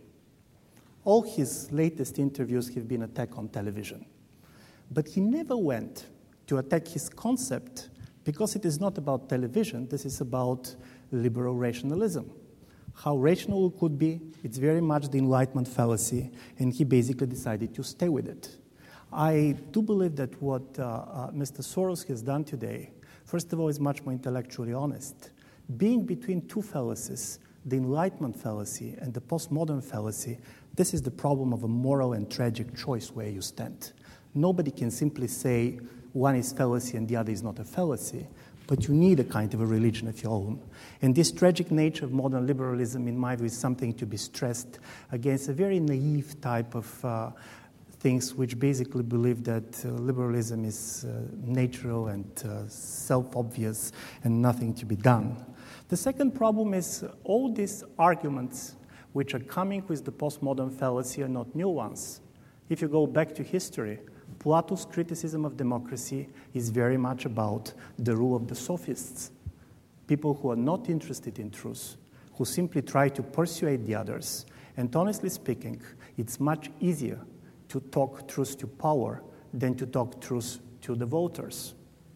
All his latest interviews have been attack on television. But he never went to attack his concept because it is not about television. This is about liberal rationalism. How rational it could be, it's very much the Enlightenment fallacy, and he basically decided to stay with it. I do believe that what Mr. Soros has done today, first of all, is much more intellectually honest. Being between 2 fallacies, the Enlightenment fallacy and the postmodern fallacy, this is the problem of a moral and tragic choice where you stand. Nobody can simply say one is fallacy and the other is not a fallacy, but you need a kind of a religion of your own. And this tragic nature of modern liberalism, in my view, is something to be stressed against a very naive type of things which basically believe that liberalism is natural and self-obvious and nothing to be done. The second problem is all these arguments which are coming with the postmodern fallacy are not new ones. If you go back to history, Plato's criticism of democracy is very much about the rule of the sophists, people who are not interested in truth, who simply try to persuade the others. And honestly speaking, it's much easier to talk truth to power than to talk truth to the voters.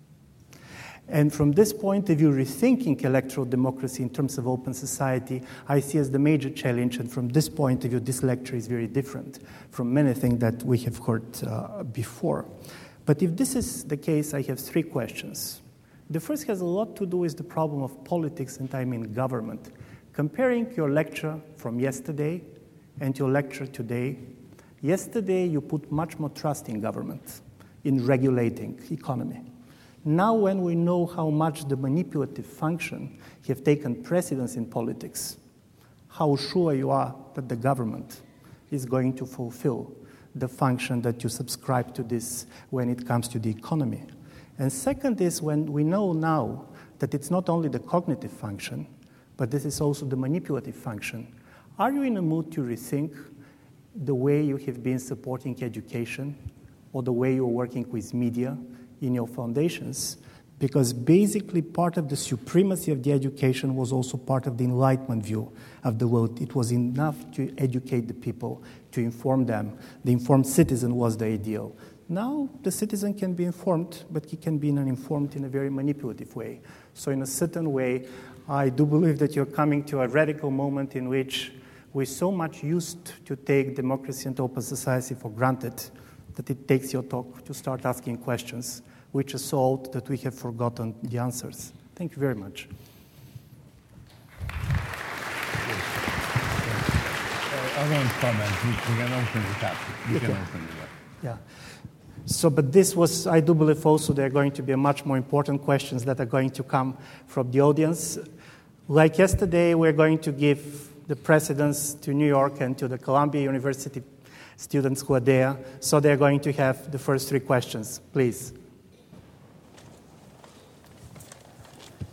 And from this point of view, rethinking electoral democracy in terms of open society, I see as the major challenge. And from this point of view, this lecture is very different from many things that we have heard before. But if this is the case, I have 3 questions. The first has a lot to do with the problem of politics, and I mean government. Comparing your lecture from yesterday and your lecture today, yesterday you put much more trust in government, in regulating economy. Now when we know how much the manipulative function have taken precedence in politics, how sure you are that the government is going to fulfill the function that you subscribe to this when it comes to the economy. And second is when we know now that it's not only the cognitive function, but this is also the manipulative function. Are you in a mood to rethink the way you have been supporting education or the way you're working with media in your foundations? Because basically part of the supremacy of the education was also part of the Enlightenment view of the world. It was enough to educate the people, to inform them. The informed citizen was the ideal. Now the citizen can be informed, but he can be informed in a very manipulative way. So in a certain way, I do believe that you're coming to a radical moment in which we're so much used to take democracy and open society for granted that it takes your talk to start asking questions which are so old that we have forgotten the answers. Thank you very much. I won't comment. We can open the tap. We can open the tap. Yeah. So, but this was, I do believe also there are going to be much more important questions that are going to come from the audience. Like yesterday, we're going to give the precedence to New York and to the Columbia University students who are there. So they're going to have the first 3 questions. Please.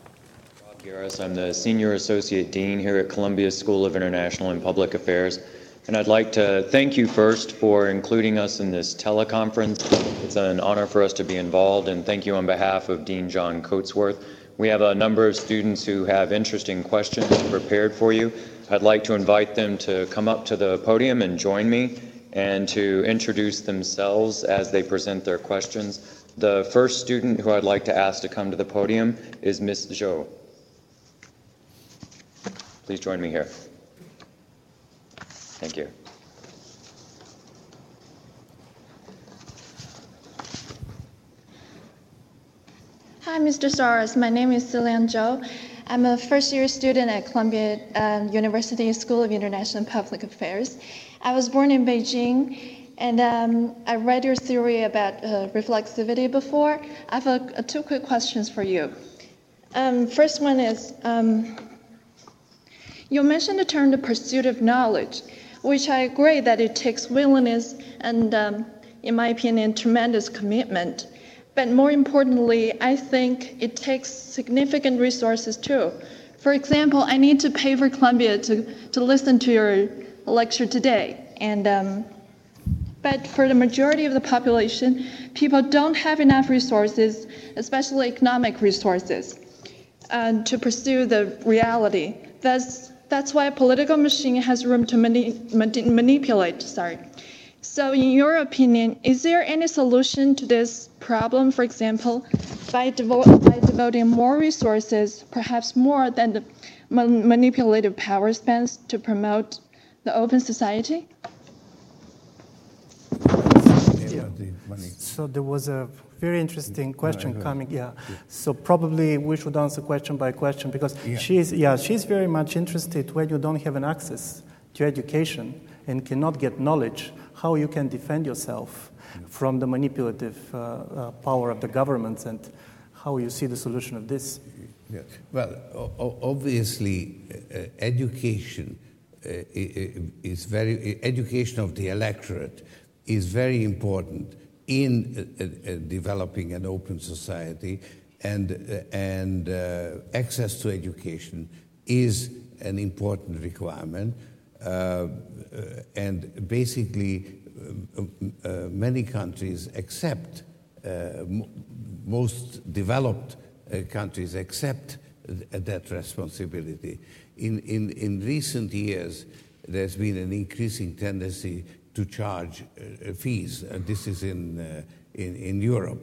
I'm the Senior Associate Dean here at Columbia School of International and Public Affairs. And I'd like to thank you first for including us in this teleconference. It's an honor for us to be involved, and thank you on behalf of Dean John Coatsworth. We have a number of students who have interesting questions prepared for you. I'd like to invite them to come up to the podium and join me and to introduce themselves as they present their questions. The first student who I'd like to ask to come to the podium is Ms. Zhou. Please join me here. Thank you. Hi, Mr. Soros. My name is Silian Zhou. I'm a first-year student at Columbia University School of International Public Affairs. I was born in Beijing, and I read your theory about reflexivity before. I have two quick questions for you. First one is, you mentioned the term the pursuit of knowledge, which I agree that it takes willingness and, in my opinion, tremendous commitment. But more importantly, I think it takes significant resources too. For example, I need to pay for Columbia to listen to your lecture today. But for the majority of the population, people don't have enough resources, especially economic resources, to pursue the reality. That's why a political machine has room to manipulate. So in your opinion, is there any solution to this problem, for example, by devoting more resources, perhaps more than the manipulative power spends, to promote the open society? So there was a very interesting question coming. So probably we should answer question by question, because she's very much interested when you don't have an access to education and cannot get knowledge, how you can defend yourself from the manipulative power of the governments, and how you see the solution of this. Yeah. Well, obviously, education education of the electorate is very important in developing an open society, and access to education is an important requirement. And basically, many countries accept, most developed countries accept that responsibility. In recent years, there's been an increasing tendency to charge fees. This is in Europe,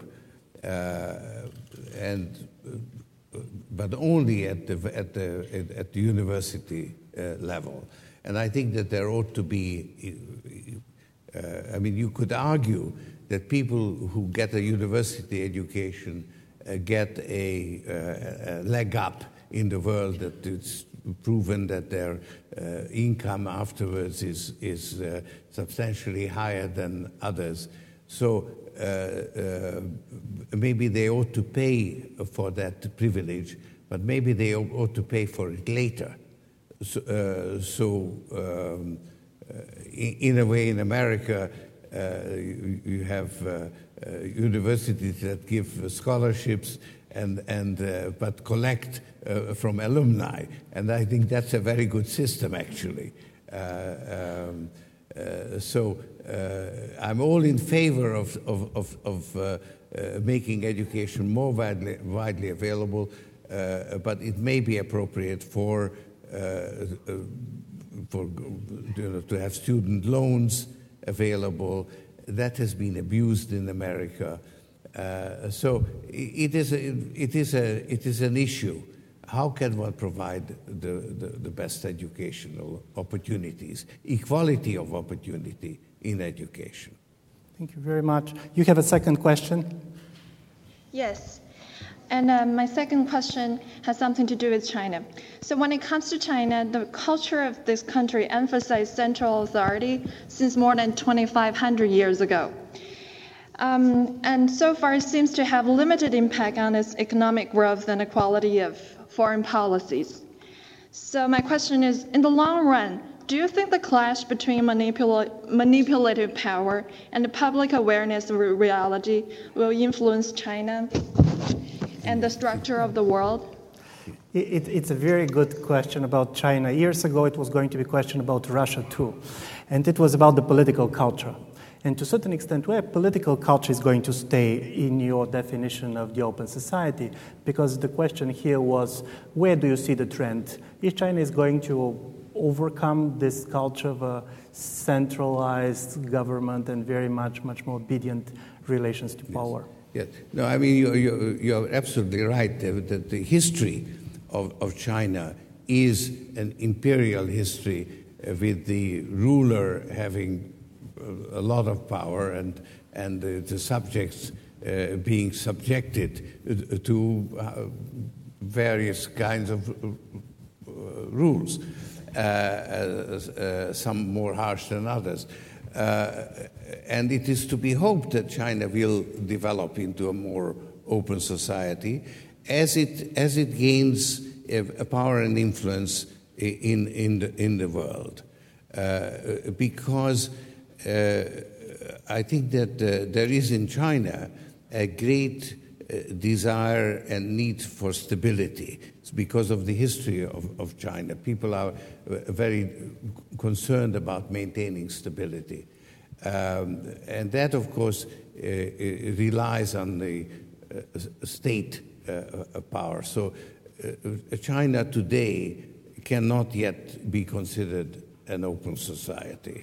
but only at the university level. And I think that there ought to be. You could argue that people who get a university education get a leg up in the world, that it's proven that their income afterwards is substantially higher than others. So maybe they ought to pay for that privilege, but maybe they ought to pay for it later. In a way, in America, you have universities that give scholarships but collect from alumni, and I think that's a very good system, actually. So I'm all in favor of making education more widely available, but it may be appropriate to have student loans available. That has been abused in America. So it is an issue. How can one provide the best educational opportunities, equality of opportunity in education? Thank you very much. You have a second question? Yes. And my second question has something to do with China. So when it comes to China, the culture of this country emphasized central authority since more than 2,500 years ago. And so far it seems to have limited impact on its economic growth and the quality of foreign policies. So my question is, in the long run, do you think the clash between manipulative power and the public awareness of reality will influence China and the structure of the world? It's a very good question about China. Years ago, it was going to be a question about Russia, too. And it was about the political culture. And to a certain extent, where political culture is going to stay in your definition of the open society? Because the question here was, where do you see the trend? If China is going to overcome this culture of a centralized government and very much more obedient relations to power? Yes. No, I mean, you're absolutely right that the history of China is an imperial history with the ruler having a lot of power and the subjects being subjected to various kinds of rules, some more harsh than others. And it is to be hoped that China will develop into a more open society as it gains a power and influence in the world. Because I think that there is in China a great desire and need for stability. It's because of the history of China. People are very concerned about maintaining stability. And that, of course, relies on the state power. So China today cannot yet be considered an open society.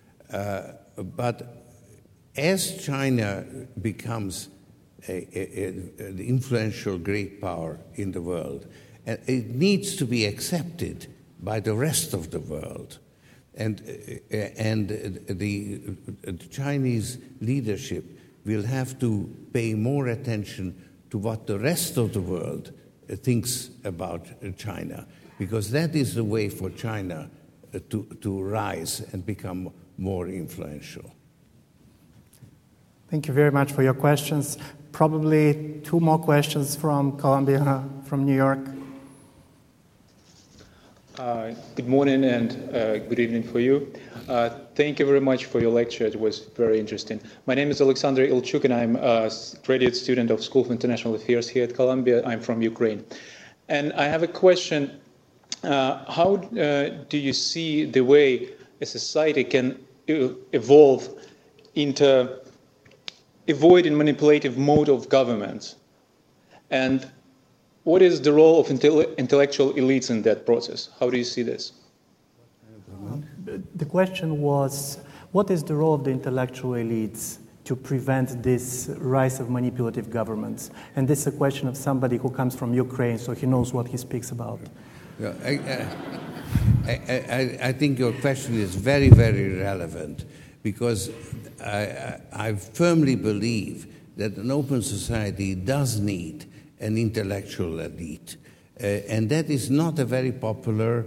But as China becomes an influential great power in the world, it needs to be accepted by the rest of the world. And the Chinese leadership will have to pay more attention to what the rest of the world thinks about China, because that is the way for China to rise and become more influential. Thank you very much for your questions. Probably two more questions from Columbia, from New York. Good morning and good evening for you. Thank you very much for your lecture. It was very interesting. My name is Alexander Ilchuk, and I'm a graduate student of School of International Affairs here at Columbia. I'm from Ukraine. And I have a question. How do you see the way a society can evolve into avoiding manipulative mode of government? And what is the role of intellectual elites in that process? How do you see this? The question was, what is the role of the intellectual elites to prevent this rise of manipulative governments? And this is a question of somebody who comes from Ukraine, so he knows what he speaks about. Yeah, I think your question is very, very relevant, because I firmly believe that an open society does need an intellectual elite. And that is not a very popular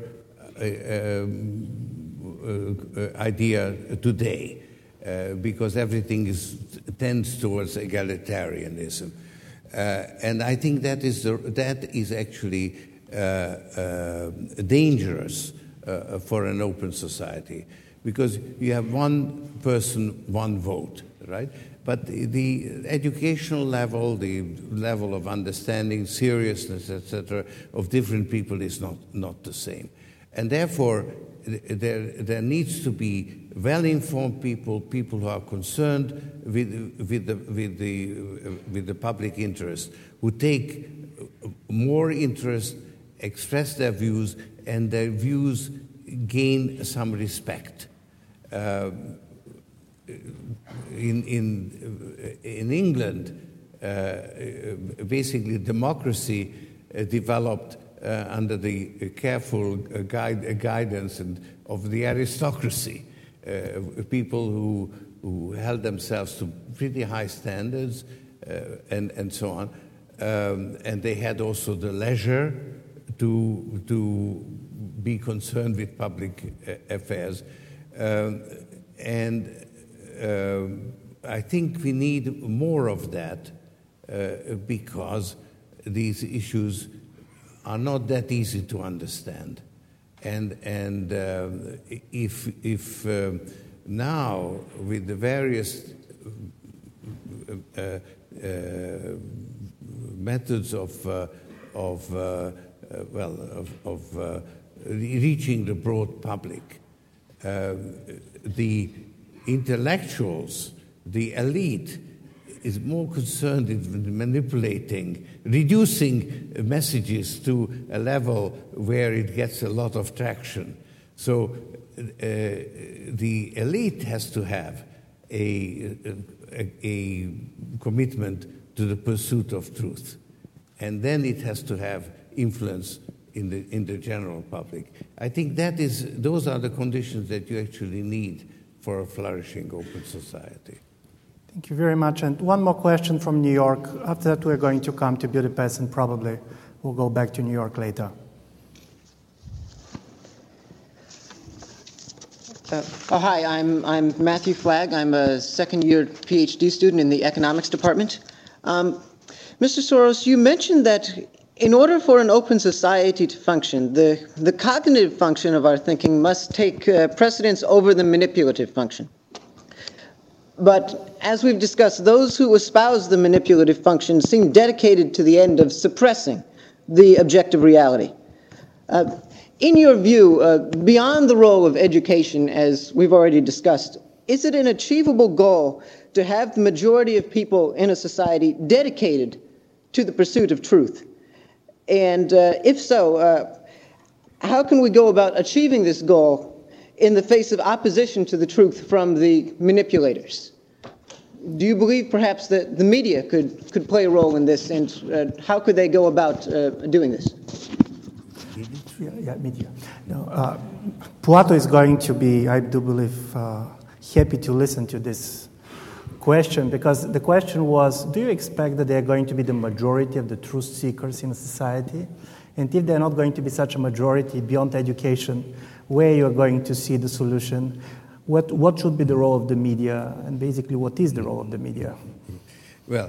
idea today, because everything tends towards egalitarianism. And I think that is actually dangerous for an open society, because you have one person, one vote, right? But the educational level, the level of understanding, seriousness, etc., of different people is not the same. And therefore, there needs to be well-informed people who are concerned with the public interest, who take more interest, express their views, and their views gain some respect. In England, basically democracy developed under the careful guidance of the aristocracy, people who held themselves to pretty high standards and so on, and they had also the leisure to be concerned with public affairs, and I think we need more of that because these issues are not that easy to understand, and if now with the various methods of reaching the broad public. The intellectuals, the elite, is more concerned with manipulating, reducing messages to a level where it gets a lot of traction. So the elite has to have a commitment to the pursuit of truth, and then it has to have influence in the general public. I think those are the conditions that you actually need for a flourishing open society. Thank you very much. And one more question from New York. After that, we're going to come to Budapest, and probably we'll go back to New York later. Hi, I'm Matthew Flagg. I'm a second-year PhD student in the economics department. Mr. Soros, you mentioned that in order for an open society to function, the cognitive function of our thinking must take precedence over the manipulative function. But as we've discussed, those who espouse the manipulative function seem dedicated to the end of suppressing the objective reality. In your view, beyond the role of education, as we've already discussed, is it an achievable goal to have the majority of people in a society dedicated to the pursuit of truth? And if so, how can we go about achieving this goal in the face of opposition to the truth from the manipulators? Do you believe perhaps that the media could play a role in this, and how could they go about doing this? Media. No, Plato is going to be, I do believe, happy to listen to this question, because the question was, do you expect that they are going to be the majority of the truth seekers in a society? And if they're not going to be such a majority beyond education, where you're going to see the solution? What should be the role of the media, and basically what is the role of the media? Well,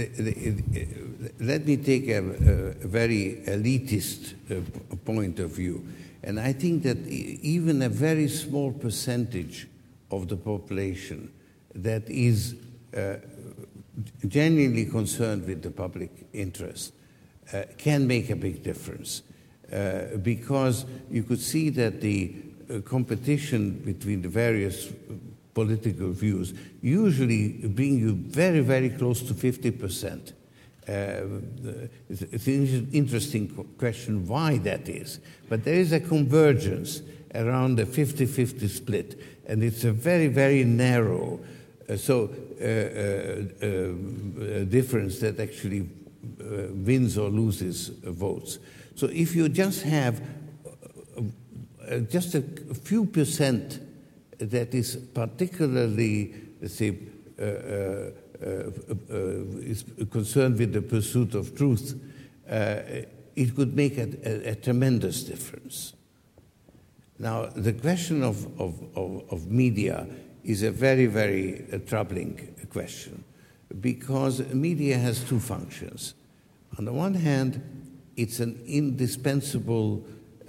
let me take a very elitist point of view. And I think that even a very small percentage of the population that is genuinely concerned with the public interest can make a big difference. Because you could see that the competition between the various political views usually bring you very, very close to 50%. It's an interesting question why that is. But there is a convergence around the 50-50 split, and it's a very, very narrow difference that actually wins or loses votes. So if you just have just a few percent that is particularly, let's say, is concerned with the pursuit of truth, it could make a tremendous difference. Now, the question of media is a very, very troubling question, because media has two functions. On the one hand, it's an indispensable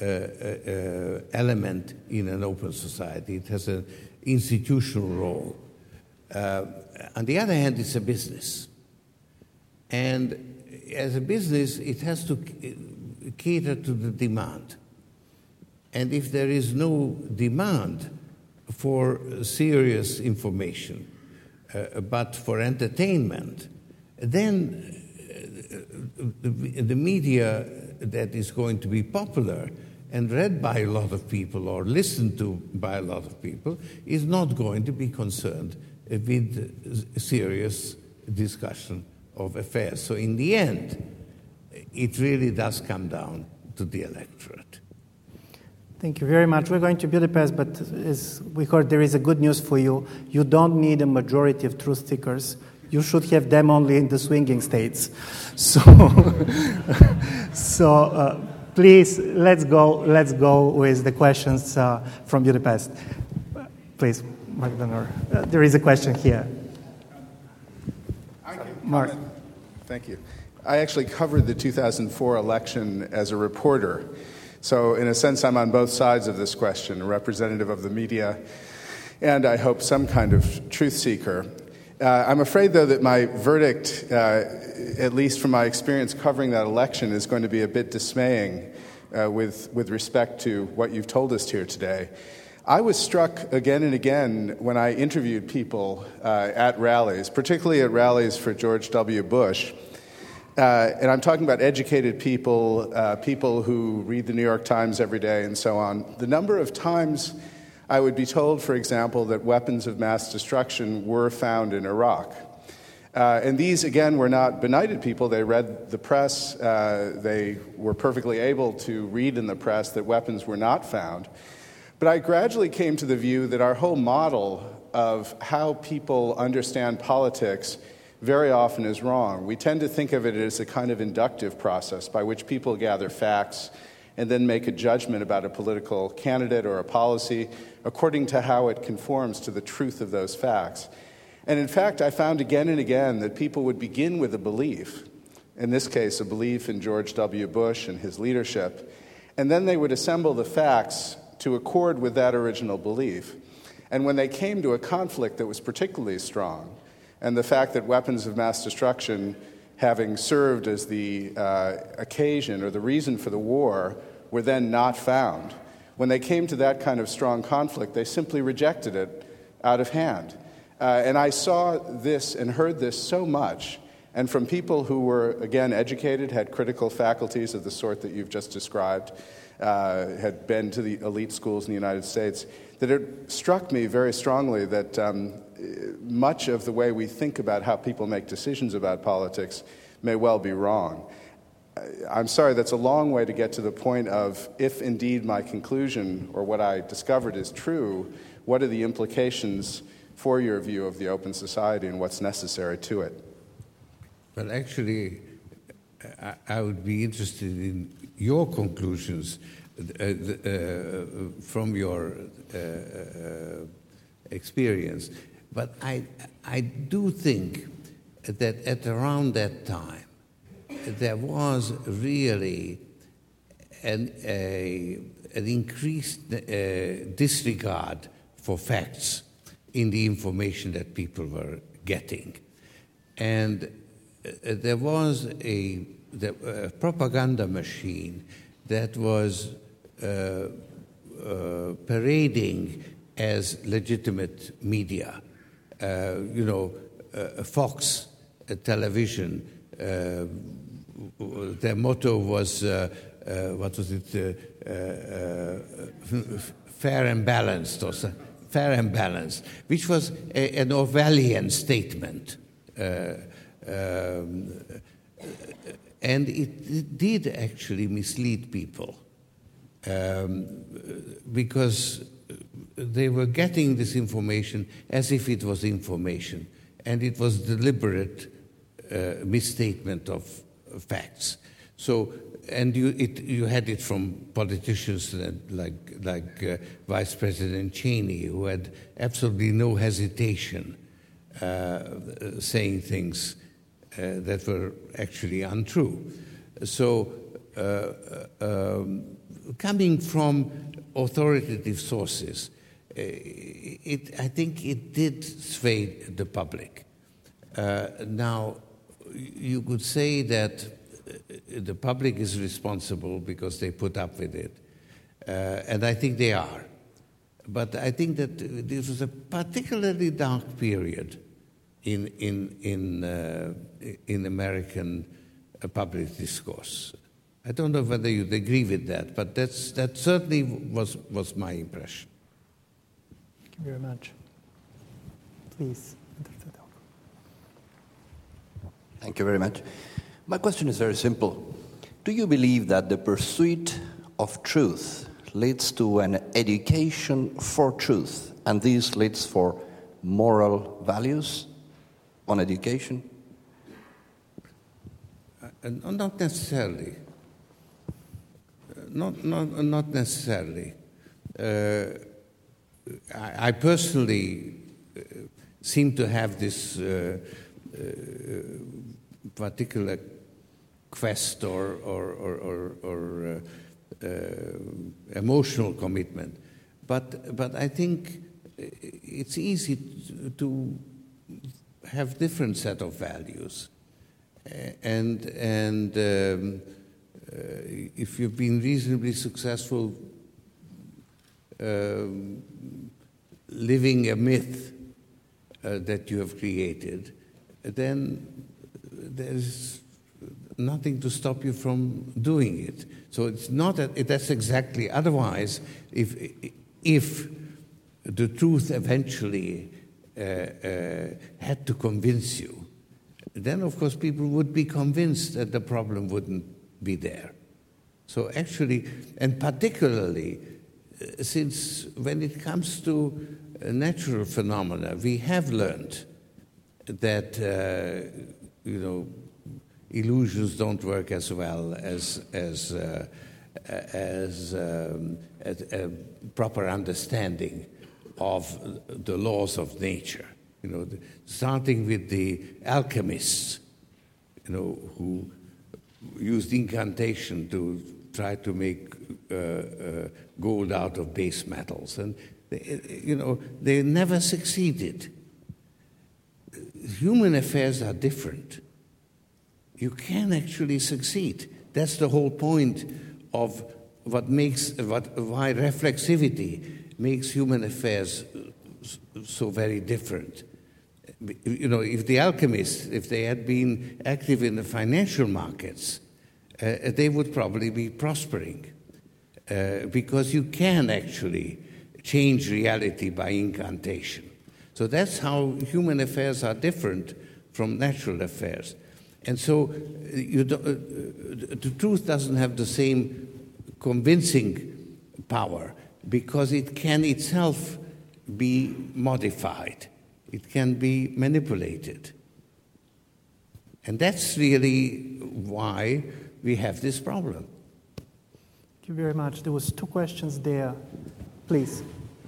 element in an open society. It has an institutional role. On the other hand, it's a business. And as a business, it has to cater to the demand. And if there is no demand for serious information, but for entertainment, then the media that is going to be popular and read by a lot of people or listened to by a lot of people is not going to be concerned with serious discussion of affairs. So in the end, it really does come down to the electorate. Thank you very much. We're going to Budapest, but as we heard, there is a good news for you. You don't need a majority of truth seekers. You should have them only in the swinging states. So, please, let's go with the questions from Budapest. Please, Mark Donner. There is a question here. Mark. Thank you. I actually covered the 2004 election as a reporter. So in a sense, I'm on both sides of this question, a representative of the media and I hope some kind of truth seeker. I'm afraid, though, that my verdict, at least from my experience covering that election, is going to be a bit dismaying with respect to what you've told us here today. I was struck again and again when I interviewed people at rallies, particularly at rallies for George W. Bush. And I'm talking about educated people, people who read the New York Times every day and so on. The number of times I would be told, for example, that weapons of mass destruction were found in Iraq. And these, again, were not benighted people. They read the press. They were perfectly able to read in the press that weapons were not found. But I gradually came to the view that our whole model of how people understand politics very often is wrong. We tend to think of it as a kind of inductive process by which people gather facts and then make a judgment about a political candidate or a policy according to how it conforms to the truth of those facts. And in fact, I found again and again that people would begin with a belief, in this case, a belief in George W. Bush and his leadership, and then they would assemble the facts to accord with that original belief. And when they came to a conflict that was particularly strong, and the fact that weapons of mass destruction, having served as the occasion or the reason for the war, were then not found, when they came to that kind of strong conflict, they simply rejected it out of hand. And I saw this and heard this so much, and from people who were, again, educated, had critical faculties of the sort that you've just described, had been to the elite schools in the United States, that it struck me very strongly that much of the way we think about how people make decisions about politics may well be wrong. I'm sorry, that's a long way to get to the point of, if indeed my conclusion or what I discovered is true, what are the implications for your view of the open society and what's necessary to it? Well, actually, I would be interested in your conclusions from your experience. But I do think that at around that time, there was really an increased disregard for facts in the information that people were getting. And there was a propaganda machine that was parading as legitimate media. Fox television, their motto was, fair and balanced, or fair and balanced, which was an Orwellian statement. And it did actually mislead people because they were getting this information as if it was information, and it was deliberate misstatement of facts. So, and you had it from politicians like Vice President Cheney, who had absolutely no hesitation saying things that were actually untrue. So, coming from authoritative sources, I think it did sway the public. Now, you could say that the public is responsible because they put up with it, and I think they are. But I think that this was a particularly dark period in American public discourse. I don't know whether you'd agree with that, but that certainly was my impression. Thank you very much. Please. Thank you very much. My question is very simple. Do you believe that the pursuit of truth leads to an education for truth, and this leads for moral values on education? Not necessarily. Not necessarily. I personally seem to have this particular quest or emotional commitment, but I think it's easy to have different set of values. And if you've been reasonably successful living a myth that you have created, then there's nothing to stop you from doing it. So it's not that's exactly otherwise. If the truth eventually had to convince you, then of course people would be convinced that the problem wouldn't be there. So actually, and particularly since when it comes to natural phenomena, we have learned that illusions don't work as well as a proper understanding of the laws of nature. Starting with the alchemists, who used incantation to try to make gold out of base metals, and they never succeeded. Human affairs are different. You can actually succeed. That's the whole point of why reflexivity makes human affairs so very different. If the alchemists, if they had been active in the financial markets, they would probably be prospering, because you can actually change reality by incantation. So that's how human affairs are different from natural affairs. And so the truth doesn't have the same convincing power, because it can itself be modified. It can be manipulated. And that's really why we have this problem. Thank you very much. There was 2 questions there. Please.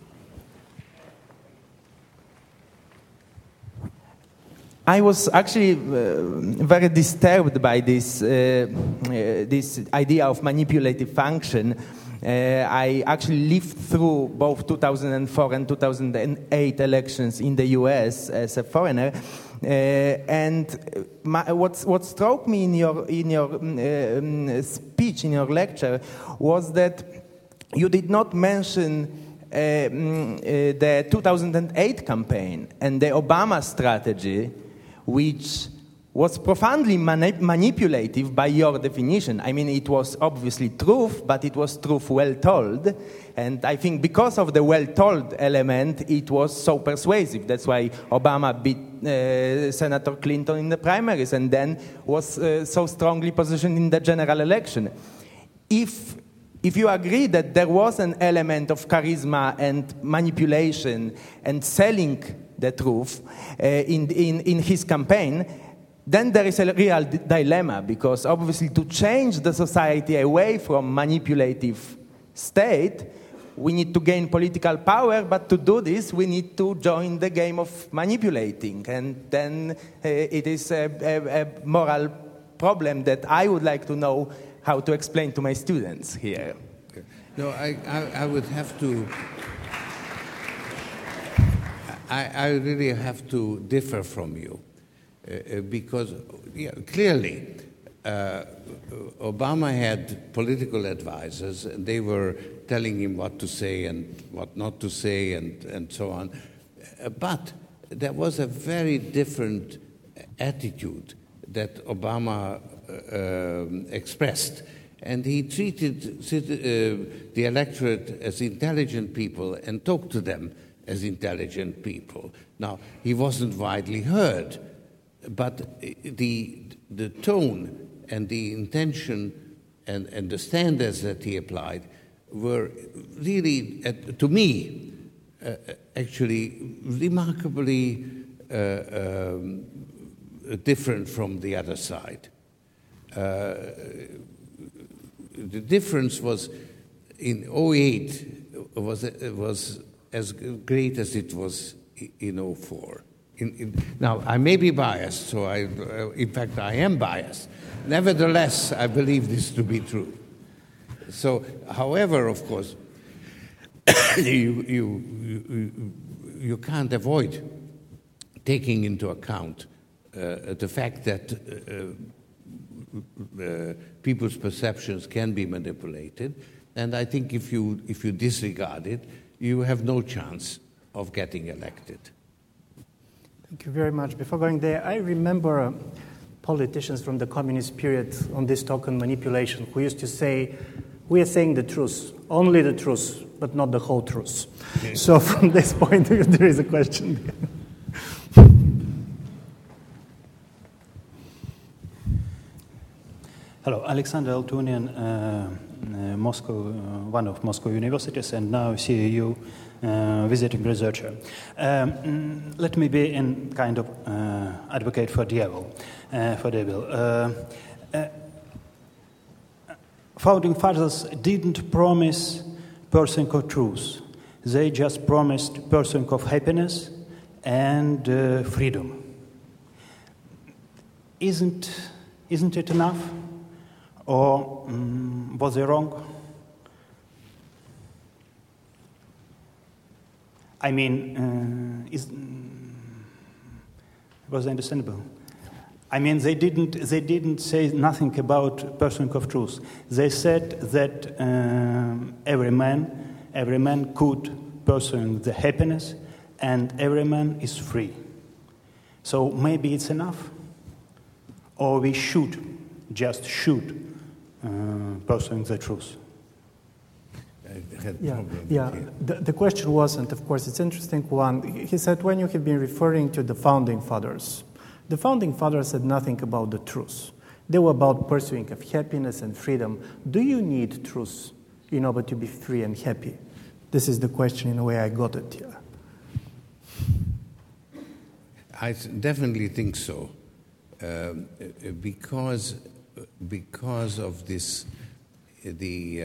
I was actually very disturbed by this idea of manipulative function. I actually lived through both 2004 and 2008 elections in the US as a foreigner, and what struck me in your speech, in your lecture, was that you did not mention the 2008 campaign and the Obama strategy, which was profoundly manipulative by your definition. I mean, it was obviously truth, but it was truth well told. And I think because of the well told element, it was so persuasive. That's why Obama beat Senator Clinton in the primaries and then was so strongly positioned in the general election. If you agree that there was an element of charisma and manipulation and selling the truth in his campaign, then there is a real dilemma, because obviously to change the society away from manipulative state, we need to gain political power, but to do this, we need to join the game of manipulating. And then it is a moral problem that I would like to know how to explain to my students here. No, I would have to... I really have to differ from you. Because clearly, Obama had political advisors, and they were telling him what to say and what not to say and so on. But there was a very different attitude that Obama expressed. And he treated the electorate as intelligent people and talked to them as intelligent people. Now, he wasn't widely heard, but the tone and the intention and the standards that he applied were really, to me, actually remarkably different from the other side. The difference was in 2008 was as great as it was in 2004. Now, I may be biased, so in fact, I am biased. Nevertheless, I believe this to be true. So, however, of course, you can't avoid taking into account the fact that people's perceptions can be manipulated. And I think if you disregard it, you have no chance of getting elected. Thank you very much. Before going there, I remember politicians from the communist period on this token manipulation who used to say, we are saying the truth, only the truth, but not the whole truth. Okay. So from this point, there is a question. Hello, Alexander Altunian, Moscow, one of Moscow universities, and now CEU visiting researcher. Let me be in kind of advocate for devil. Founding fathers didn't promise pursuit of truth. They just promised pursuit of happiness and freedom. Isn't it enough? Or was they wrong? I mean, was it understandable? I mean, they didn't say nothing about pursuit of truth. They said that every man could pursue the happiness, and every man is free. So maybe it's enough, or we should pursuing the truth. The question was, and of course it's an interesting one, he said when you have been referring to the founding fathers said nothing about the truth. They were about pursuing of happiness and freedom. Do you need truth in order to be free and happy? This is the question in a way I got it here. I definitely think so, because of this, the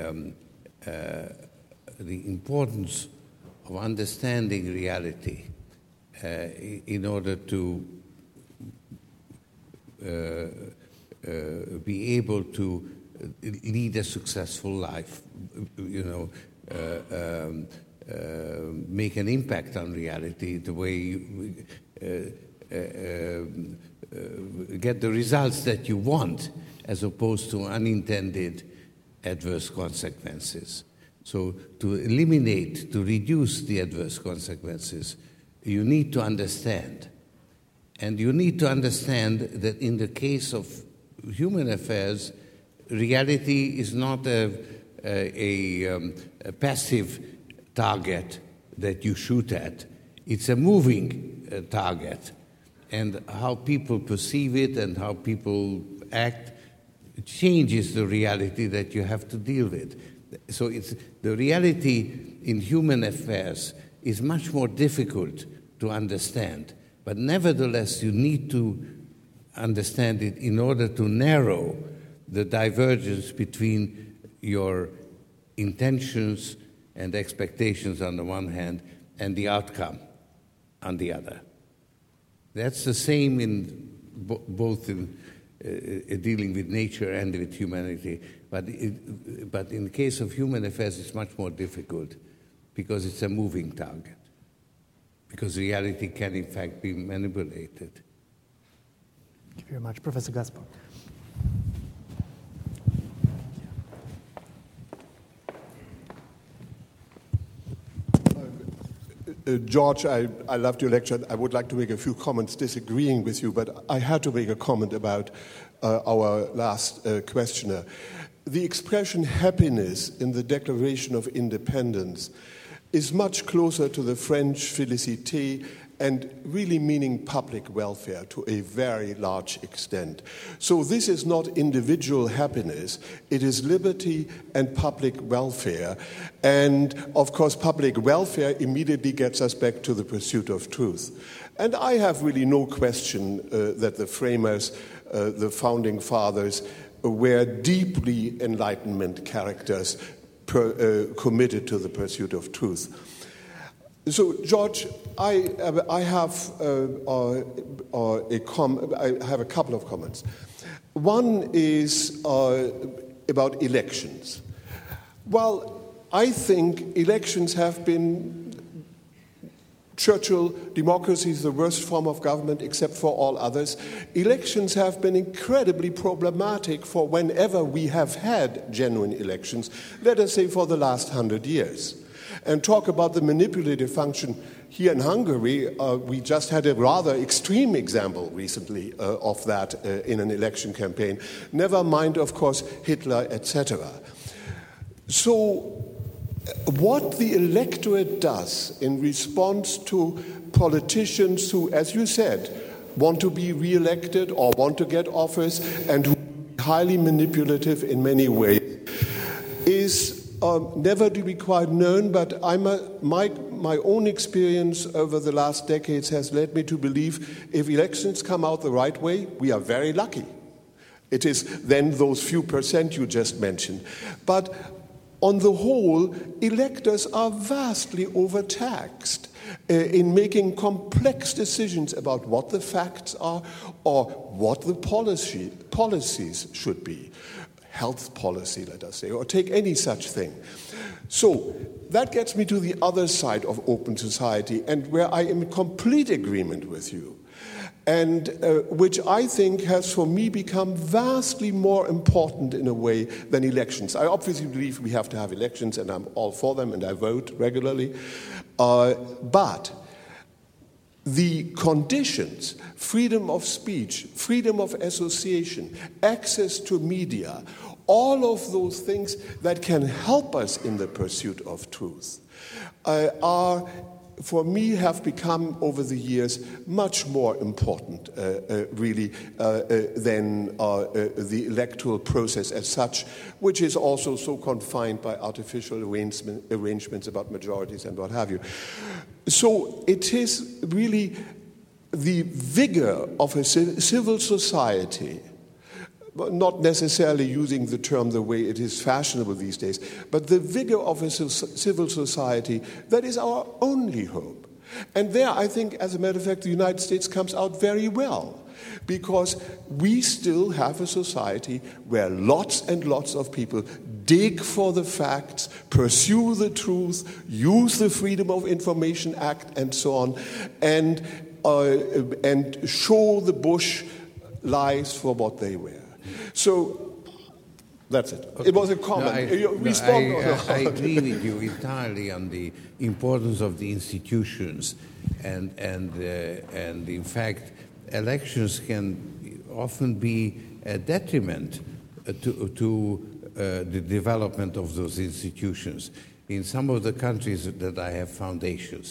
importance of understanding reality in order to be able to lead a successful life, make an impact on reality, the way you get the results that you want, as opposed to unintended adverse consequences. So to reduce the adverse consequences, you need to understand. And you need to understand that in the case of human affairs, reality is not a passive target that you shoot at. It's a moving target. And how people perceive it and how people act changes the reality that you have to deal with. So the reality in human affairs is much more difficult to understand. But nevertheless, you need to understand it in order to narrow the divergence between your intentions and expectations on the one hand and the outcome on the other. That's the same in both in dealing with nature and with humanity. But in the case of human affairs, it's much more difficult because it's a moving target. Because reality can, in fact, be manipulated. Thank you very much. Professor Gaspar. George, I loved your lecture. I would like to make a few comments disagreeing with you, but I had to make a comment about our last questioner. The expression happiness in the Declaration of Independence is much closer to the French félicité and really meaning public welfare to a very large extent. So this is not individual happiness, it is liberty and public welfare. And of course, public welfare immediately gets us back to the pursuit of truth. And I have really no question that the framers, the founding fathers, were deeply Enlightenment characters committed to the pursuit of truth. So, George, I have a couple of comments. One is about elections. Well, I think elections have been Churchill, democracy is the worst form of government except for all others. Elections have been incredibly problematic for whenever we have had genuine elections, let us say for the last 100 years. And talk about the manipulative function. Here in Hungary, we just had a rather extreme example recently of that in an election campaign. Never mind, of course, Hitler, etc. So, what the electorate does in response to politicians who, as you said, want to be re-elected or want to get office and who are highly manipulative in many ways is never to be quite known, but my own experience over the last decades has led me to believe if elections come out the right way, we are very lucky. It is then those few percent you just mentioned. But on the whole, electors are vastly overtaxed in making complex decisions about what the facts are or what the policies should be. Health policy, let us say, or take any such thing. So that gets me to the other side of open society, and where I am in complete agreement with you, and which I think has for me become vastly more important in a way than elections. I obviously believe we have to have elections, and I'm all for them, and I vote regularly. But the conditions, freedom of speech, freedom of association, access to media, all of those things that can help us in the pursuit of truth are, for me, have become over the years much more important, really, than the electoral process as such, which is also so confined by artificial arrangements about majorities and what have you. So it is really the vigor of a civil society, not necessarily using the term the way it is fashionable these days, but the vigor of a civil society that is our only hope. And there, I think, as a matter of fact, the United States comes out very well, because we still have a society where lots and lots of people dig for the facts, pursue the truth, use the Freedom of Information Act, and so on, and show the Bush lies for what they were. So that's it. Okay. It was a comment. I agree with you entirely on the importance of the institutions, and in fact, elections can often be a detriment to the development of those institutions. In some of the countries that I have foundations,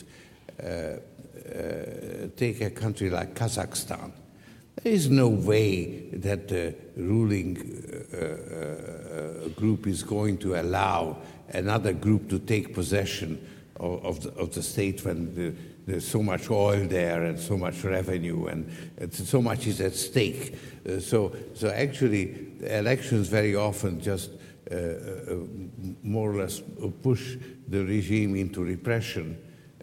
take a country like Kazakhstan. There is no way that the ruling group is going to allow another group to take possession of the state when there's so much oil there and so much revenue and so much is at stake. So actually, elections very often just more or less push the regime into repression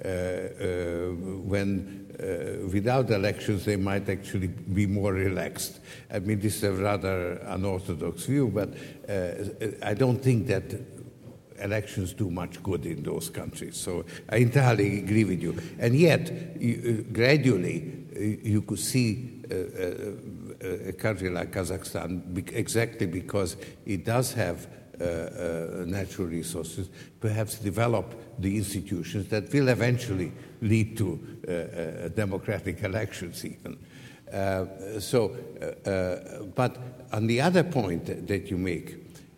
when without elections they might actually be more relaxed. I mean, this is a rather unorthodox view, but I don't think that elections do much good in those countries. So I entirely agree with you. And yet, gradually, you could see a country like Kazakhstan, exactly because it does have natural resources, perhaps develop the institutions that will eventually lead to democratic elections even. But on the other point that you make,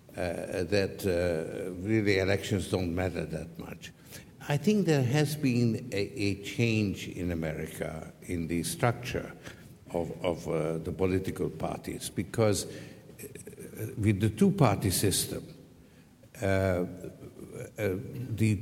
that really elections don't matter that much, I think there has been a change in America in the structure of the political parties, because with the two-party system, the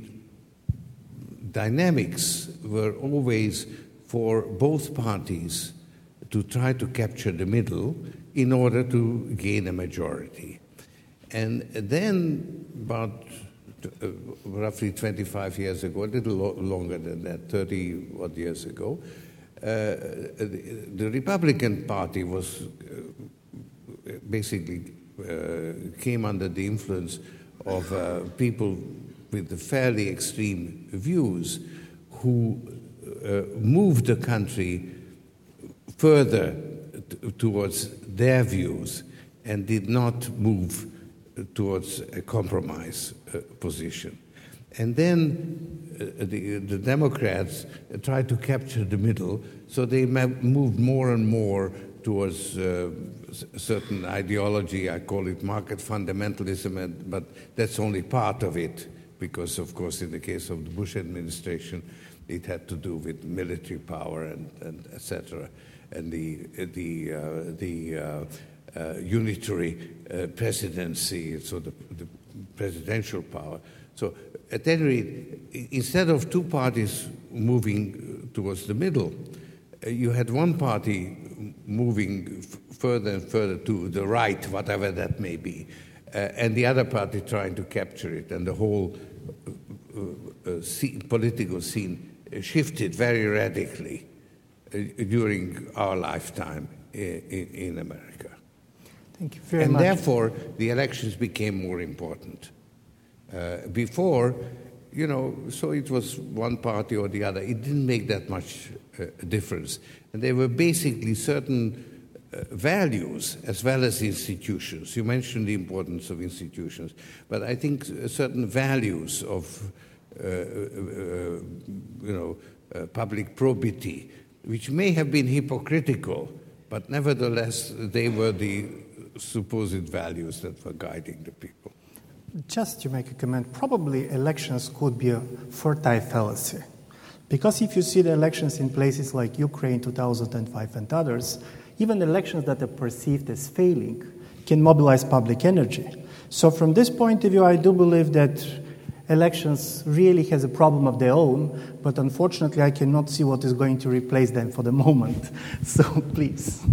dynamics were always for both parties to try to capture the middle in order to gain a majority. And then, about roughly 25 years ago, a little longer than that, 30-odd years ago, the Republican Party was basically came under the influence of people with fairly extreme views who moved the country further towards their views and did not move towards a compromise position. And then the Democrats tried to capture the middle, so they moved more and more towards certain ideology. I call it market fundamentalism, but that's only part of it, because, of course, in the case of the Bush administration, it had to do with military power and etc. And the unitary presidency, so the presidential power. So at any rate, instead of two parties moving towards the middle, you had one party moving further and further to the right, whatever that may be, and the other party trying to capture it, and the whole political scene shifted very radically during our lifetime in America. Thank you very much. much. And therefore, the elections became more important. Before, so it was one party or the other. It didn't make that much difference. And there were basically certain values as well as institutions. You mentioned the importance of institutions, but I think certain values of, public probity, which may have been hypocritical, but nevertheless they were the supposed values that were guiding the people. Just to make a comment, probably elections could be a fertile fallacy. Because if you see the elections in places like Ukraine 2005 and others, even elections that are perceived as failing can mobilize public energy. So from this point of view, I do believe that elections really has a problem of their own, but unfortunately I cannot see what is going to replace them for the moment. So please.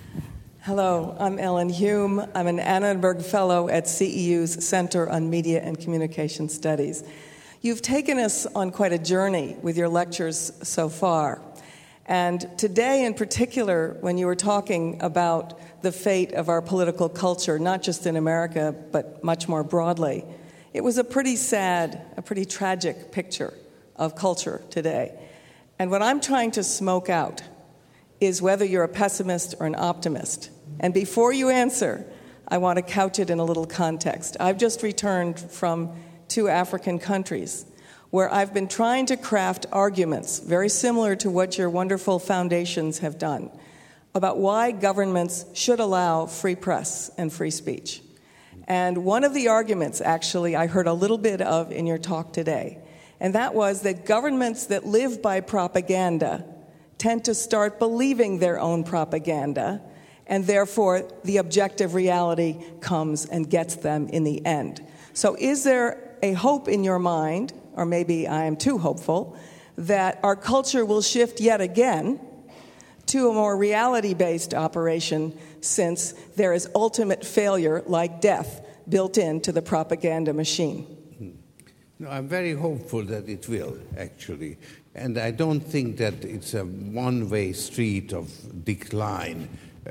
Hello, I'm Ellen Hume. I'm an Annenberg Fellow at CEU's Center on Media and Communication Studies. You've taken us on quite a journey with your lectures so far. And today in particular, when you were talking about the fate of our political culture, not just in America, but much more broadly, it was a pretty sad, a pretty tragic picture of culture today. And what I'm trying to smoke out is whether you're a pessimist or an optimist. And before you answer, I want to couch it in a little context. I've just returned from 2 African countries where I've been trying to craft arguments very similar to what your wonderful foundations have done about why governments should allow free press and free speech. And one of the arguments, actually, I heard a little bit of in your talk today, and that was that governments that live by propaganda tend to start believing their own propaganda, and therefore the objective reality comes and gets them in the end. So is there a hope in your mind, or maybe I am too hopeful, that our culture will shift yet again to a more reality-based operation, since there is ultimate failure, like death, built into the propaganda machine? No, I'm very hopeful that it will, actually. And I don't think that it's a one-way street of decline,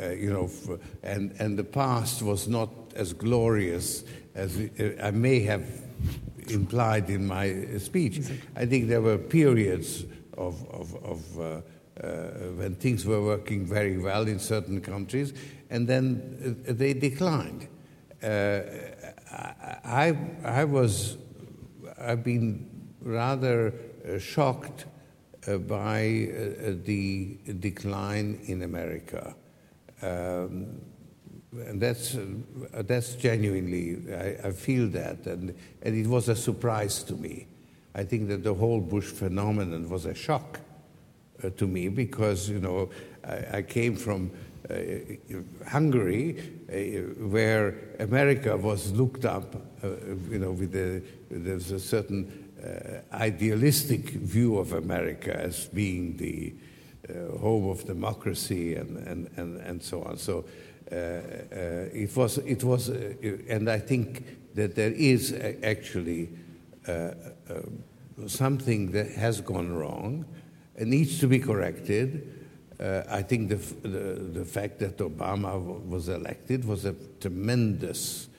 and the past was not as glorious as I may have implied in my speech. Exactly. I think there were periods of when things were working very well in certain countries, and then they declined. I've been rather shocked by the decline in America, and that's genuinely, I feel that, and it was a surprise to me. I think that the whole Bush phenomenon was a shock to me, because I came from Hungary, where America was looked up, there's a certain idealistic view of America as being the home of democracy and so on. So it was, and I think that there is actually something that has gone wrong. It needs to be corrected. I think the fact that Obama was elected was a tremendous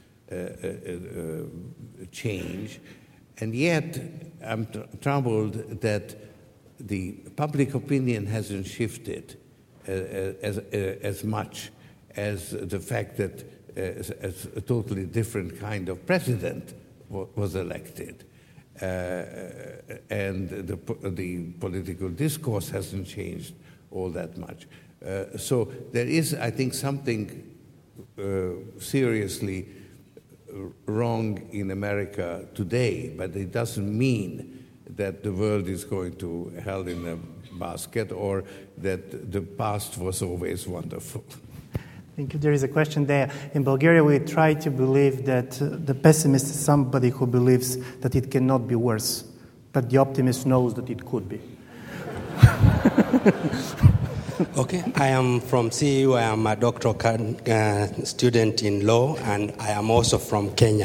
change, and yet I'm troubled that the public opinion hasn't shifted as much as the fact that as a totally different kind of president was elected. And the political discourse hasn't changed all that much. So there is, I think, something seriously wrong in America today, but it doesn't mean that the world is going to hell in a basket or that the past was always wonderful. I think there is a question there. In Bulgaria, we try to believe that the pessimist is somebody who believes that it cannot be worse, but the optimist knows that it could be. Okay, I am from CEU. I am a doctoral student in law, and I am also from Kenya.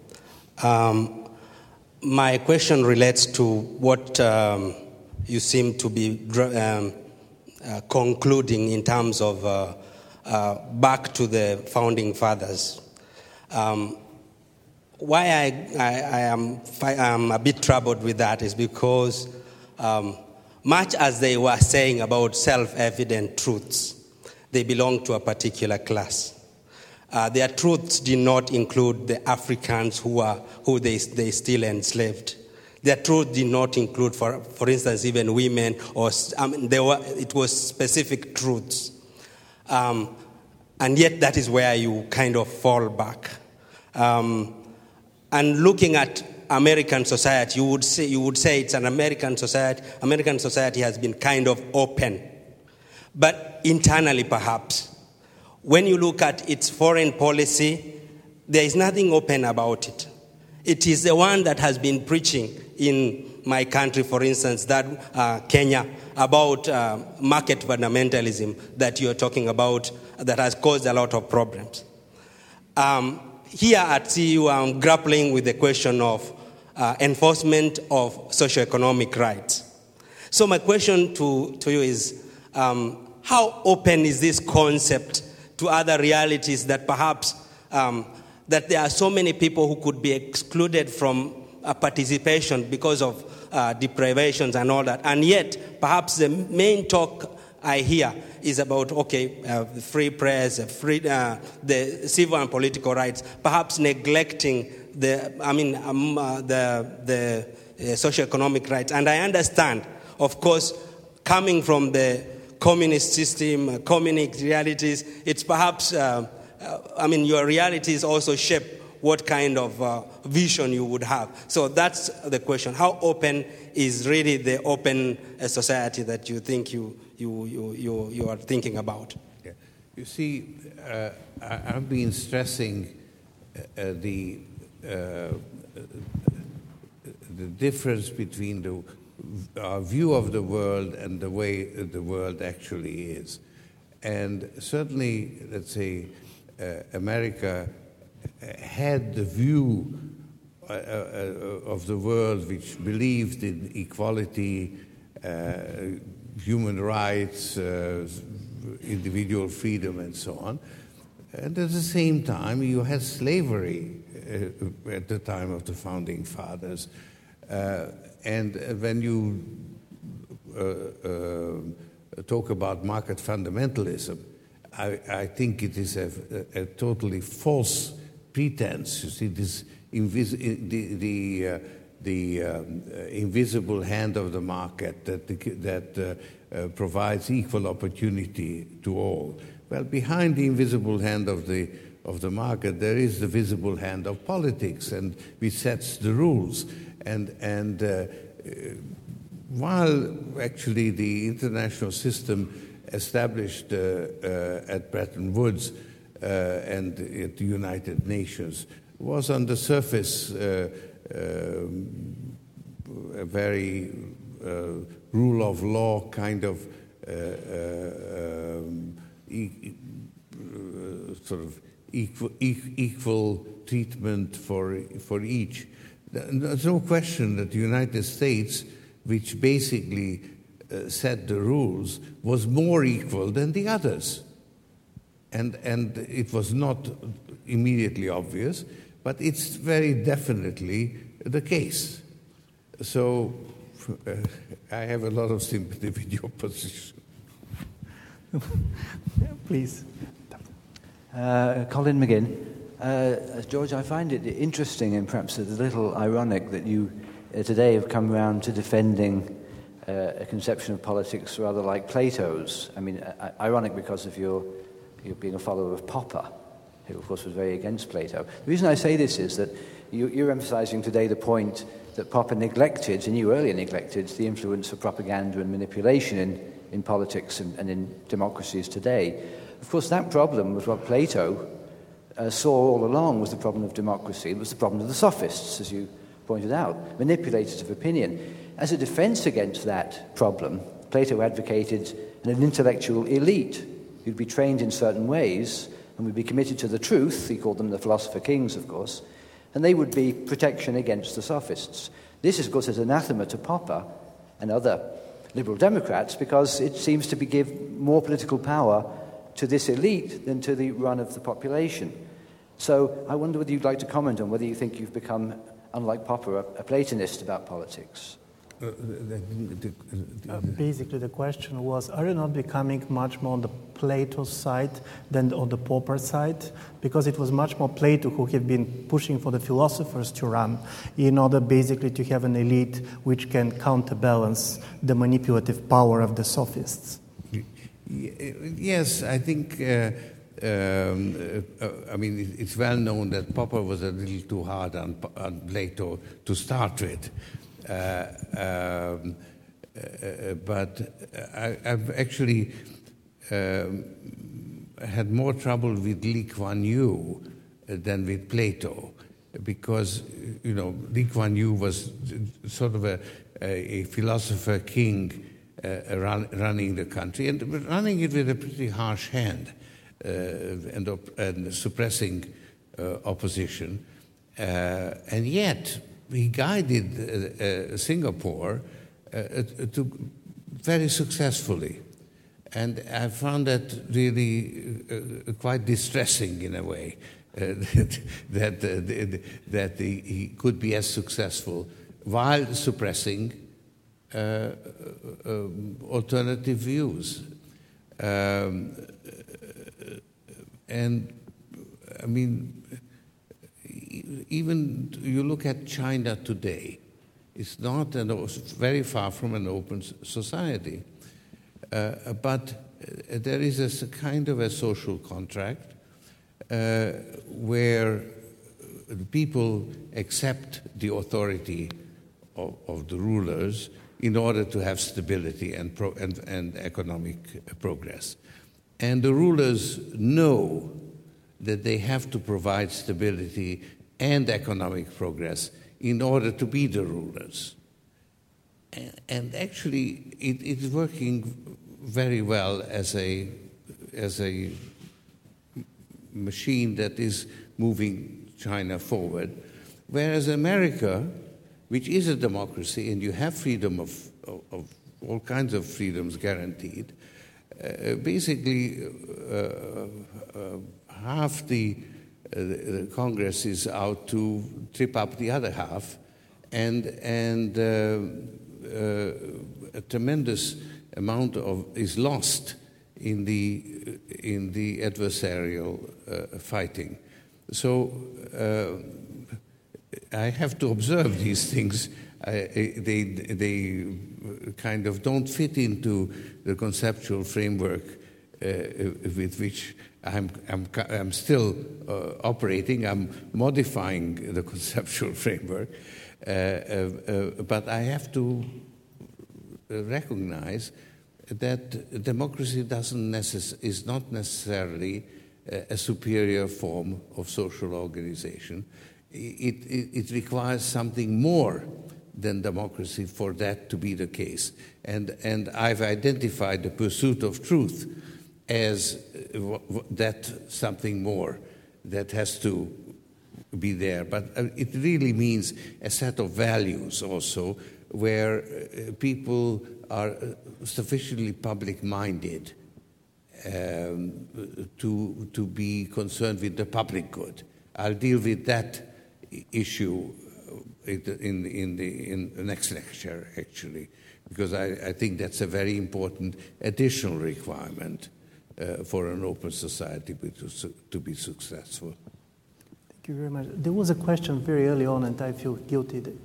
My question relates to what you seem to be concluding in terms of back to the founding fathers. Why I am a bit troubled with that is because much as they were saying about self-evident truths, they belong to a particular class. Their truths did not include the Africans who they still enslaved. Their truth did not include, for instance, even women, or it was specific truths. And yet that is where you kind of fall back. And looking at American society, you would say it's an American society. American society has been kind of open. But internally, perhaps, when you look at its foreign policy, there is nothing open about it. It is the one that has been preaching in my country, for instance, that Kenya, about market fundamentalism that you're talking about, that has caused a lot of problems. Here at CEU, I'm grappling with the question of enforcement of socioeconomic rights. So my question to you is, how open is this concept to other realities that perhaps that there are so many people who could be excluded from participation because of deprivations and all that, and yet perhaps the main talk I hear is about free press, the civil and political rights, perhaps neglecting the socioeconomic rights. And I understand, of course, coming from the communist system, communist realities, it's perhaps your realities also shape what kind of vision you would have. So that's the question. How open is really the open society that you think you are thinking about? Yeah. You see, I've been stressing the difference between our view of the world and the way the world actually is. And certainly, let's say, America had the view of the world which believed in equality, human rights, individual freedom, and so on. And at the same time, you had slavery at the time of the founding fathers. And when you talk about market fundamentalism, I think it is a totally false pretense. You see, this the invisible hand of the market that provides equal opportunity to all. Well, behind the invisible hand of the market, there is the visible hand of politics, and which sets the rules. And while actually the international system established at Bretton Woods and at the United Nations was on the surface a very rule of law kind of sort of equal treatment for each. There's no question that the United States, which basically set the rules, was more equal than the others. And it was not immediately obvious, but it's very definitely the case. So I have a lot of sympathy with your position. Please. Colin McGinn. George, I find it interesting and perhaps a little ironic that you today have come around to defending a conception of politics rather like Plato's. I mean, ironic because of your being a follower of Popper, who of course was very against Plato. The reason I say this is that you're emphasizing today the point that Popper neglected, and you earlier neglected, the influence of propaganda and manipulation in politics and in democracies today. Of course, that problem was what Plato saw all along was the problem of democracy. It was the problem of the sophists, as you pointed out, manipulators of opinion. As a defense against that problem, Plato advocated an intellectual elite who'd be trained in certain ways and would be committed to the truth. He called them the philosopher kings, of course, and they would be protection against the sophists. This, of course, is anathema to Popper and other liberal Democrats because it seems to give more political power to this elite than to the run of the population. So I wonder whether you'd like to comment on whether you think you've become, unlike Popper, a Platonist about politics. Basically, the question was, are you not becoming much more on the Plato side than on the Popper side? Because it was much more Plato who had been pushing for the philosophers to run in order basically to have an elite which can counterbalance the manipulative power of the sophists. Yes, I think, I mean, it's well known that Popper was a little too hard on Plato to start with. But I've actually had more trouble with Lee Kuan Yew than with Plato, because, you know, Lee Kuan Yew was sort of a philosopher king running the country, and running it with a pretty harsh hand and suppressing opposition. And yet, he guided Singapore very successfully. And I found that really quite distressing in a way, that he could be as successful while suppressing alternative views. And, I mean, even you look at China today, it's not very far from an open society. But there is a kind of a social contract where people accept the authority of the rulers in order to have stability and economic progress. And the rulers know that they have to provide stability and economic progress in order to be the rulers. And actually, it's working very well as a machine that is moving China forward. Whereas America, which is a democracy, and you have freedom of all kinds of freedoms guaranteed, basically half the Congress is out to trip up the other half, and a tremendous amount is lost in the adversarial fighting. So I have to observe these things. They kind of don't fit into the conceptual framework with which I'm still operating. I'm modifying the conceptual framework, but I have to recognize that democracy is not necessarily a superior form of social organization. It requires something more than democracy for that to be the case. And I've identified the pursuit of truth as that something more that has to be there. But it really means a set of values also where people are sufficiently public-minded to be concerned with the public good. I'll deal with that issue in the next lecture, actually, because I think that's a very important additional requirement for an open society to be successful. Thank you very much. There was a question very early on, and I feel guilty that,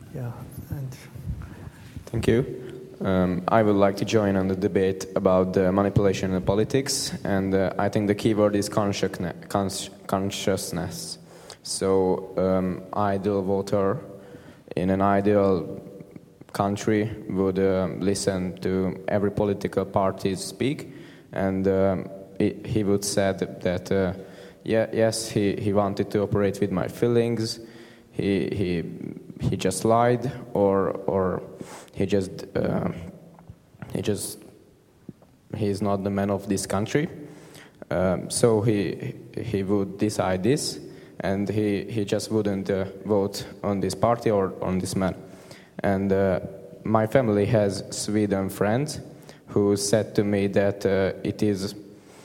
Thank you. I would like to join on the debate about the manipulation in politics, and I think the key word is consciousness. So, ideal voter in an ideal country would listen to every political party speak, and he would say that yes, he wanted to operate with my feelings. He just lied, or he's not the man of this country. So he would decide this, and he just wouldn't vote on this party or on this man. And my family has Sweden friends who said to me that it is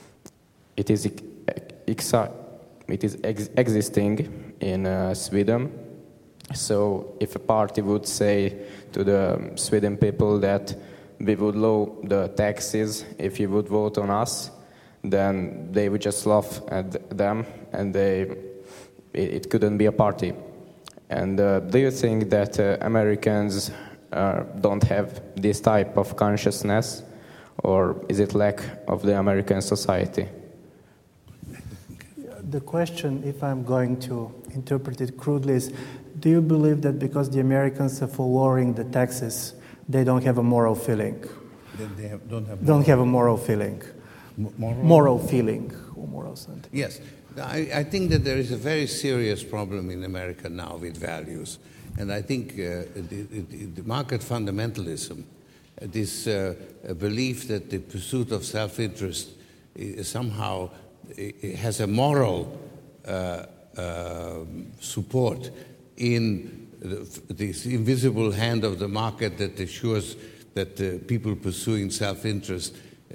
existing in Sweden. So if a party would say to the Sweden people that we would lower the taxes if you would vote on us, then they would just laugh at them, and it couldn't be a party. And do you think that Americans don't have this type of consciousness, or is it lack of the American society? The question, if I'm going to interpret it crudely, is, do you believe that because the Americans are for lowering the taxes, they don't have a moral feeling? Don't have a moral feeling. Moral feeling. Or moral something. Yes. I think that there is a very serious problem in America now with values. And I think the market fundamentalism, this belief that the pursuit of self-interest somehow has a moral support in this invisible hand of the market that assures that people pursuing self-interest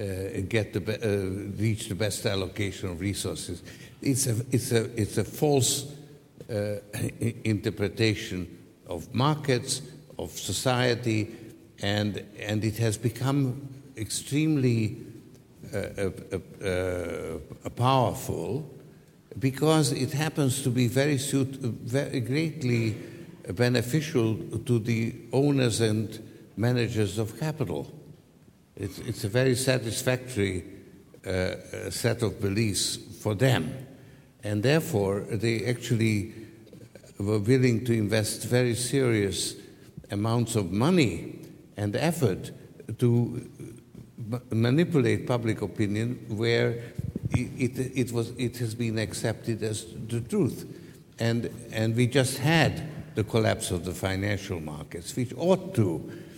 reach the best allocation of resources. It's a false interpretation of markets, of society, and it has become extremely powerful because it happens to be very greatly beneficial to the owners and managers of capital. It's a very satisfactory set of beliefs for them. And therefore, they actually were willing to invest very serious amounts of money and effort to manipulate public opinion where it has been accepted as the truth. And we just had the collapse of the financial markets, which ought to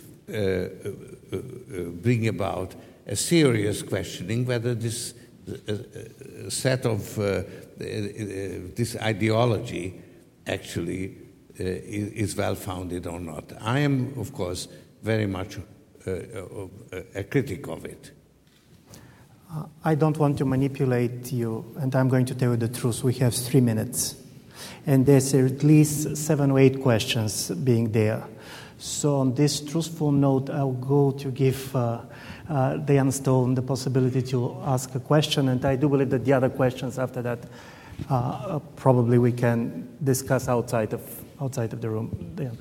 bring about a serious questioning whether this set of this ideology actually is well-founded or not. I am, of course, very much a critic of it. I don't want to manipulate you, and I'm going to tell you the truth. We have 3 minutes, and there's at least 7 or 8 questions being there. So on this truthful note, I'll go to give Diane Stone the possibility to ask a question, and I do believe that the other questions after that probably we can discuss outside of the room. Diane.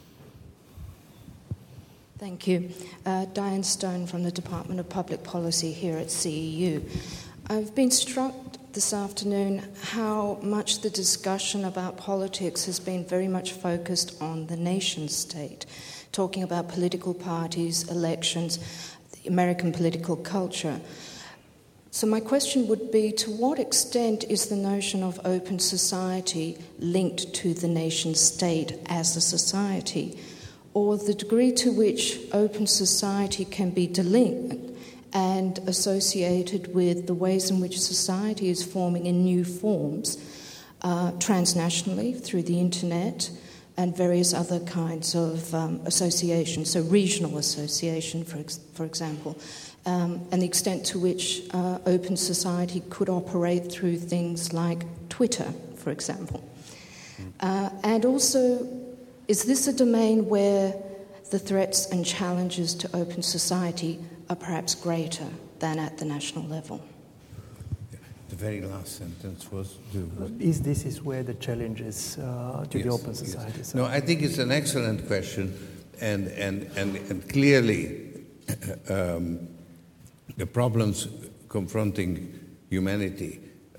Thank you. Diane Stone from the Department of Public Policy here at CEU. I've been struck this afternoon how much the discussion about politics has been very much focused on the nation state, talking about political parties, elections, the American political culture. So my question would be, to what extent is the notion of open society linked to the nation state as a society, or the degree to which open society can be delinked and associated with the ways in which society is forming in new forms, transnationally through the internet and various other kinds of association, so regional association, for example, and the extent to which open society could operate through things like Twitter, for example. And also Is this a domain where the threats and challenges to open society are perhaps greater than at the national level? The very last sentence was... This is where the challenges to the open society. Yes. No, I think it's an excellent question, and clearly the problems confronting humanity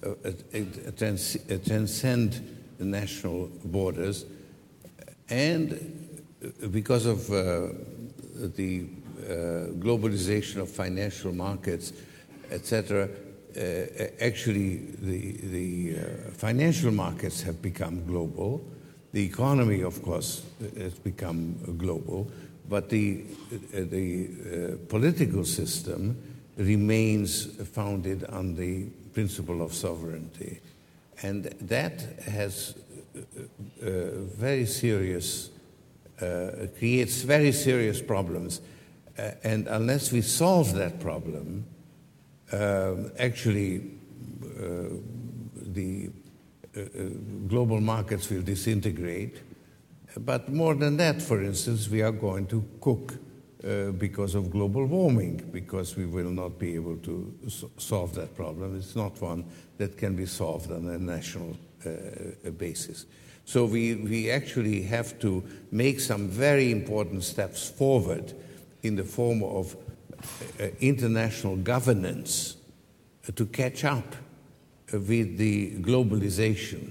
transcend the national borders, and because of the globalization of financial markets, etc., actually the financial markets have become global. The economy, of course, has become global, but the political system remains founded on the principle of sovereignty. And that has very serious, creates very serious problems. And unless we solve that problem, actually the global markets will disintegrate. But more than that, for instance, we are going to cook because of global warming, because we will not be able to solve that problem. It's not one that can be solved on a national basis. So we actually have to make some very important steps forward in the form of international governance to catch up with the globalization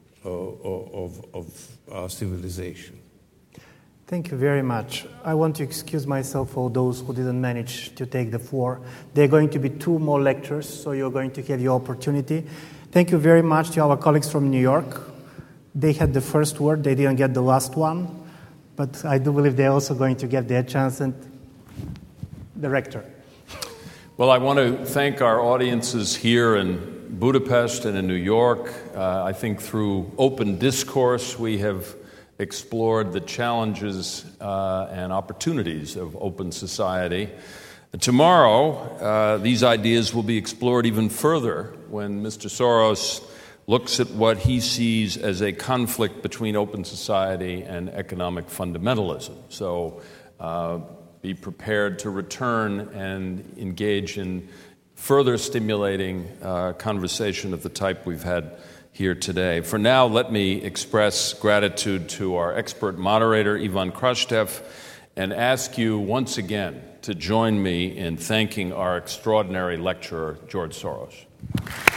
of our civilization. Thank you very much. I want to excuse myself for those who didn't manage to take the floor. There are going to be 2 more lectures, so you're going to have your opportunity. Thank you very much to our colleagues from New York. They had the first word, they didn't get the last one, but I do believe they're also going to get their chance. And the rector. Well, I want to thank our audiences here in Budapest and in New York. I think through open discourse we have explored the challenges and opportunities of open society. Tomorrow, these ideas will be explored even further when Mr. Soros looks at what he sees as a conflict between open society and economic fundamentalism. So be prepared to return and engage in further stimulating conversation of the type we've had here today. For now, let me express gratitude to our expert moderator, Ivan Krastev, and ask you once again to join me in thanking our extraordinary lecturer, George Soros.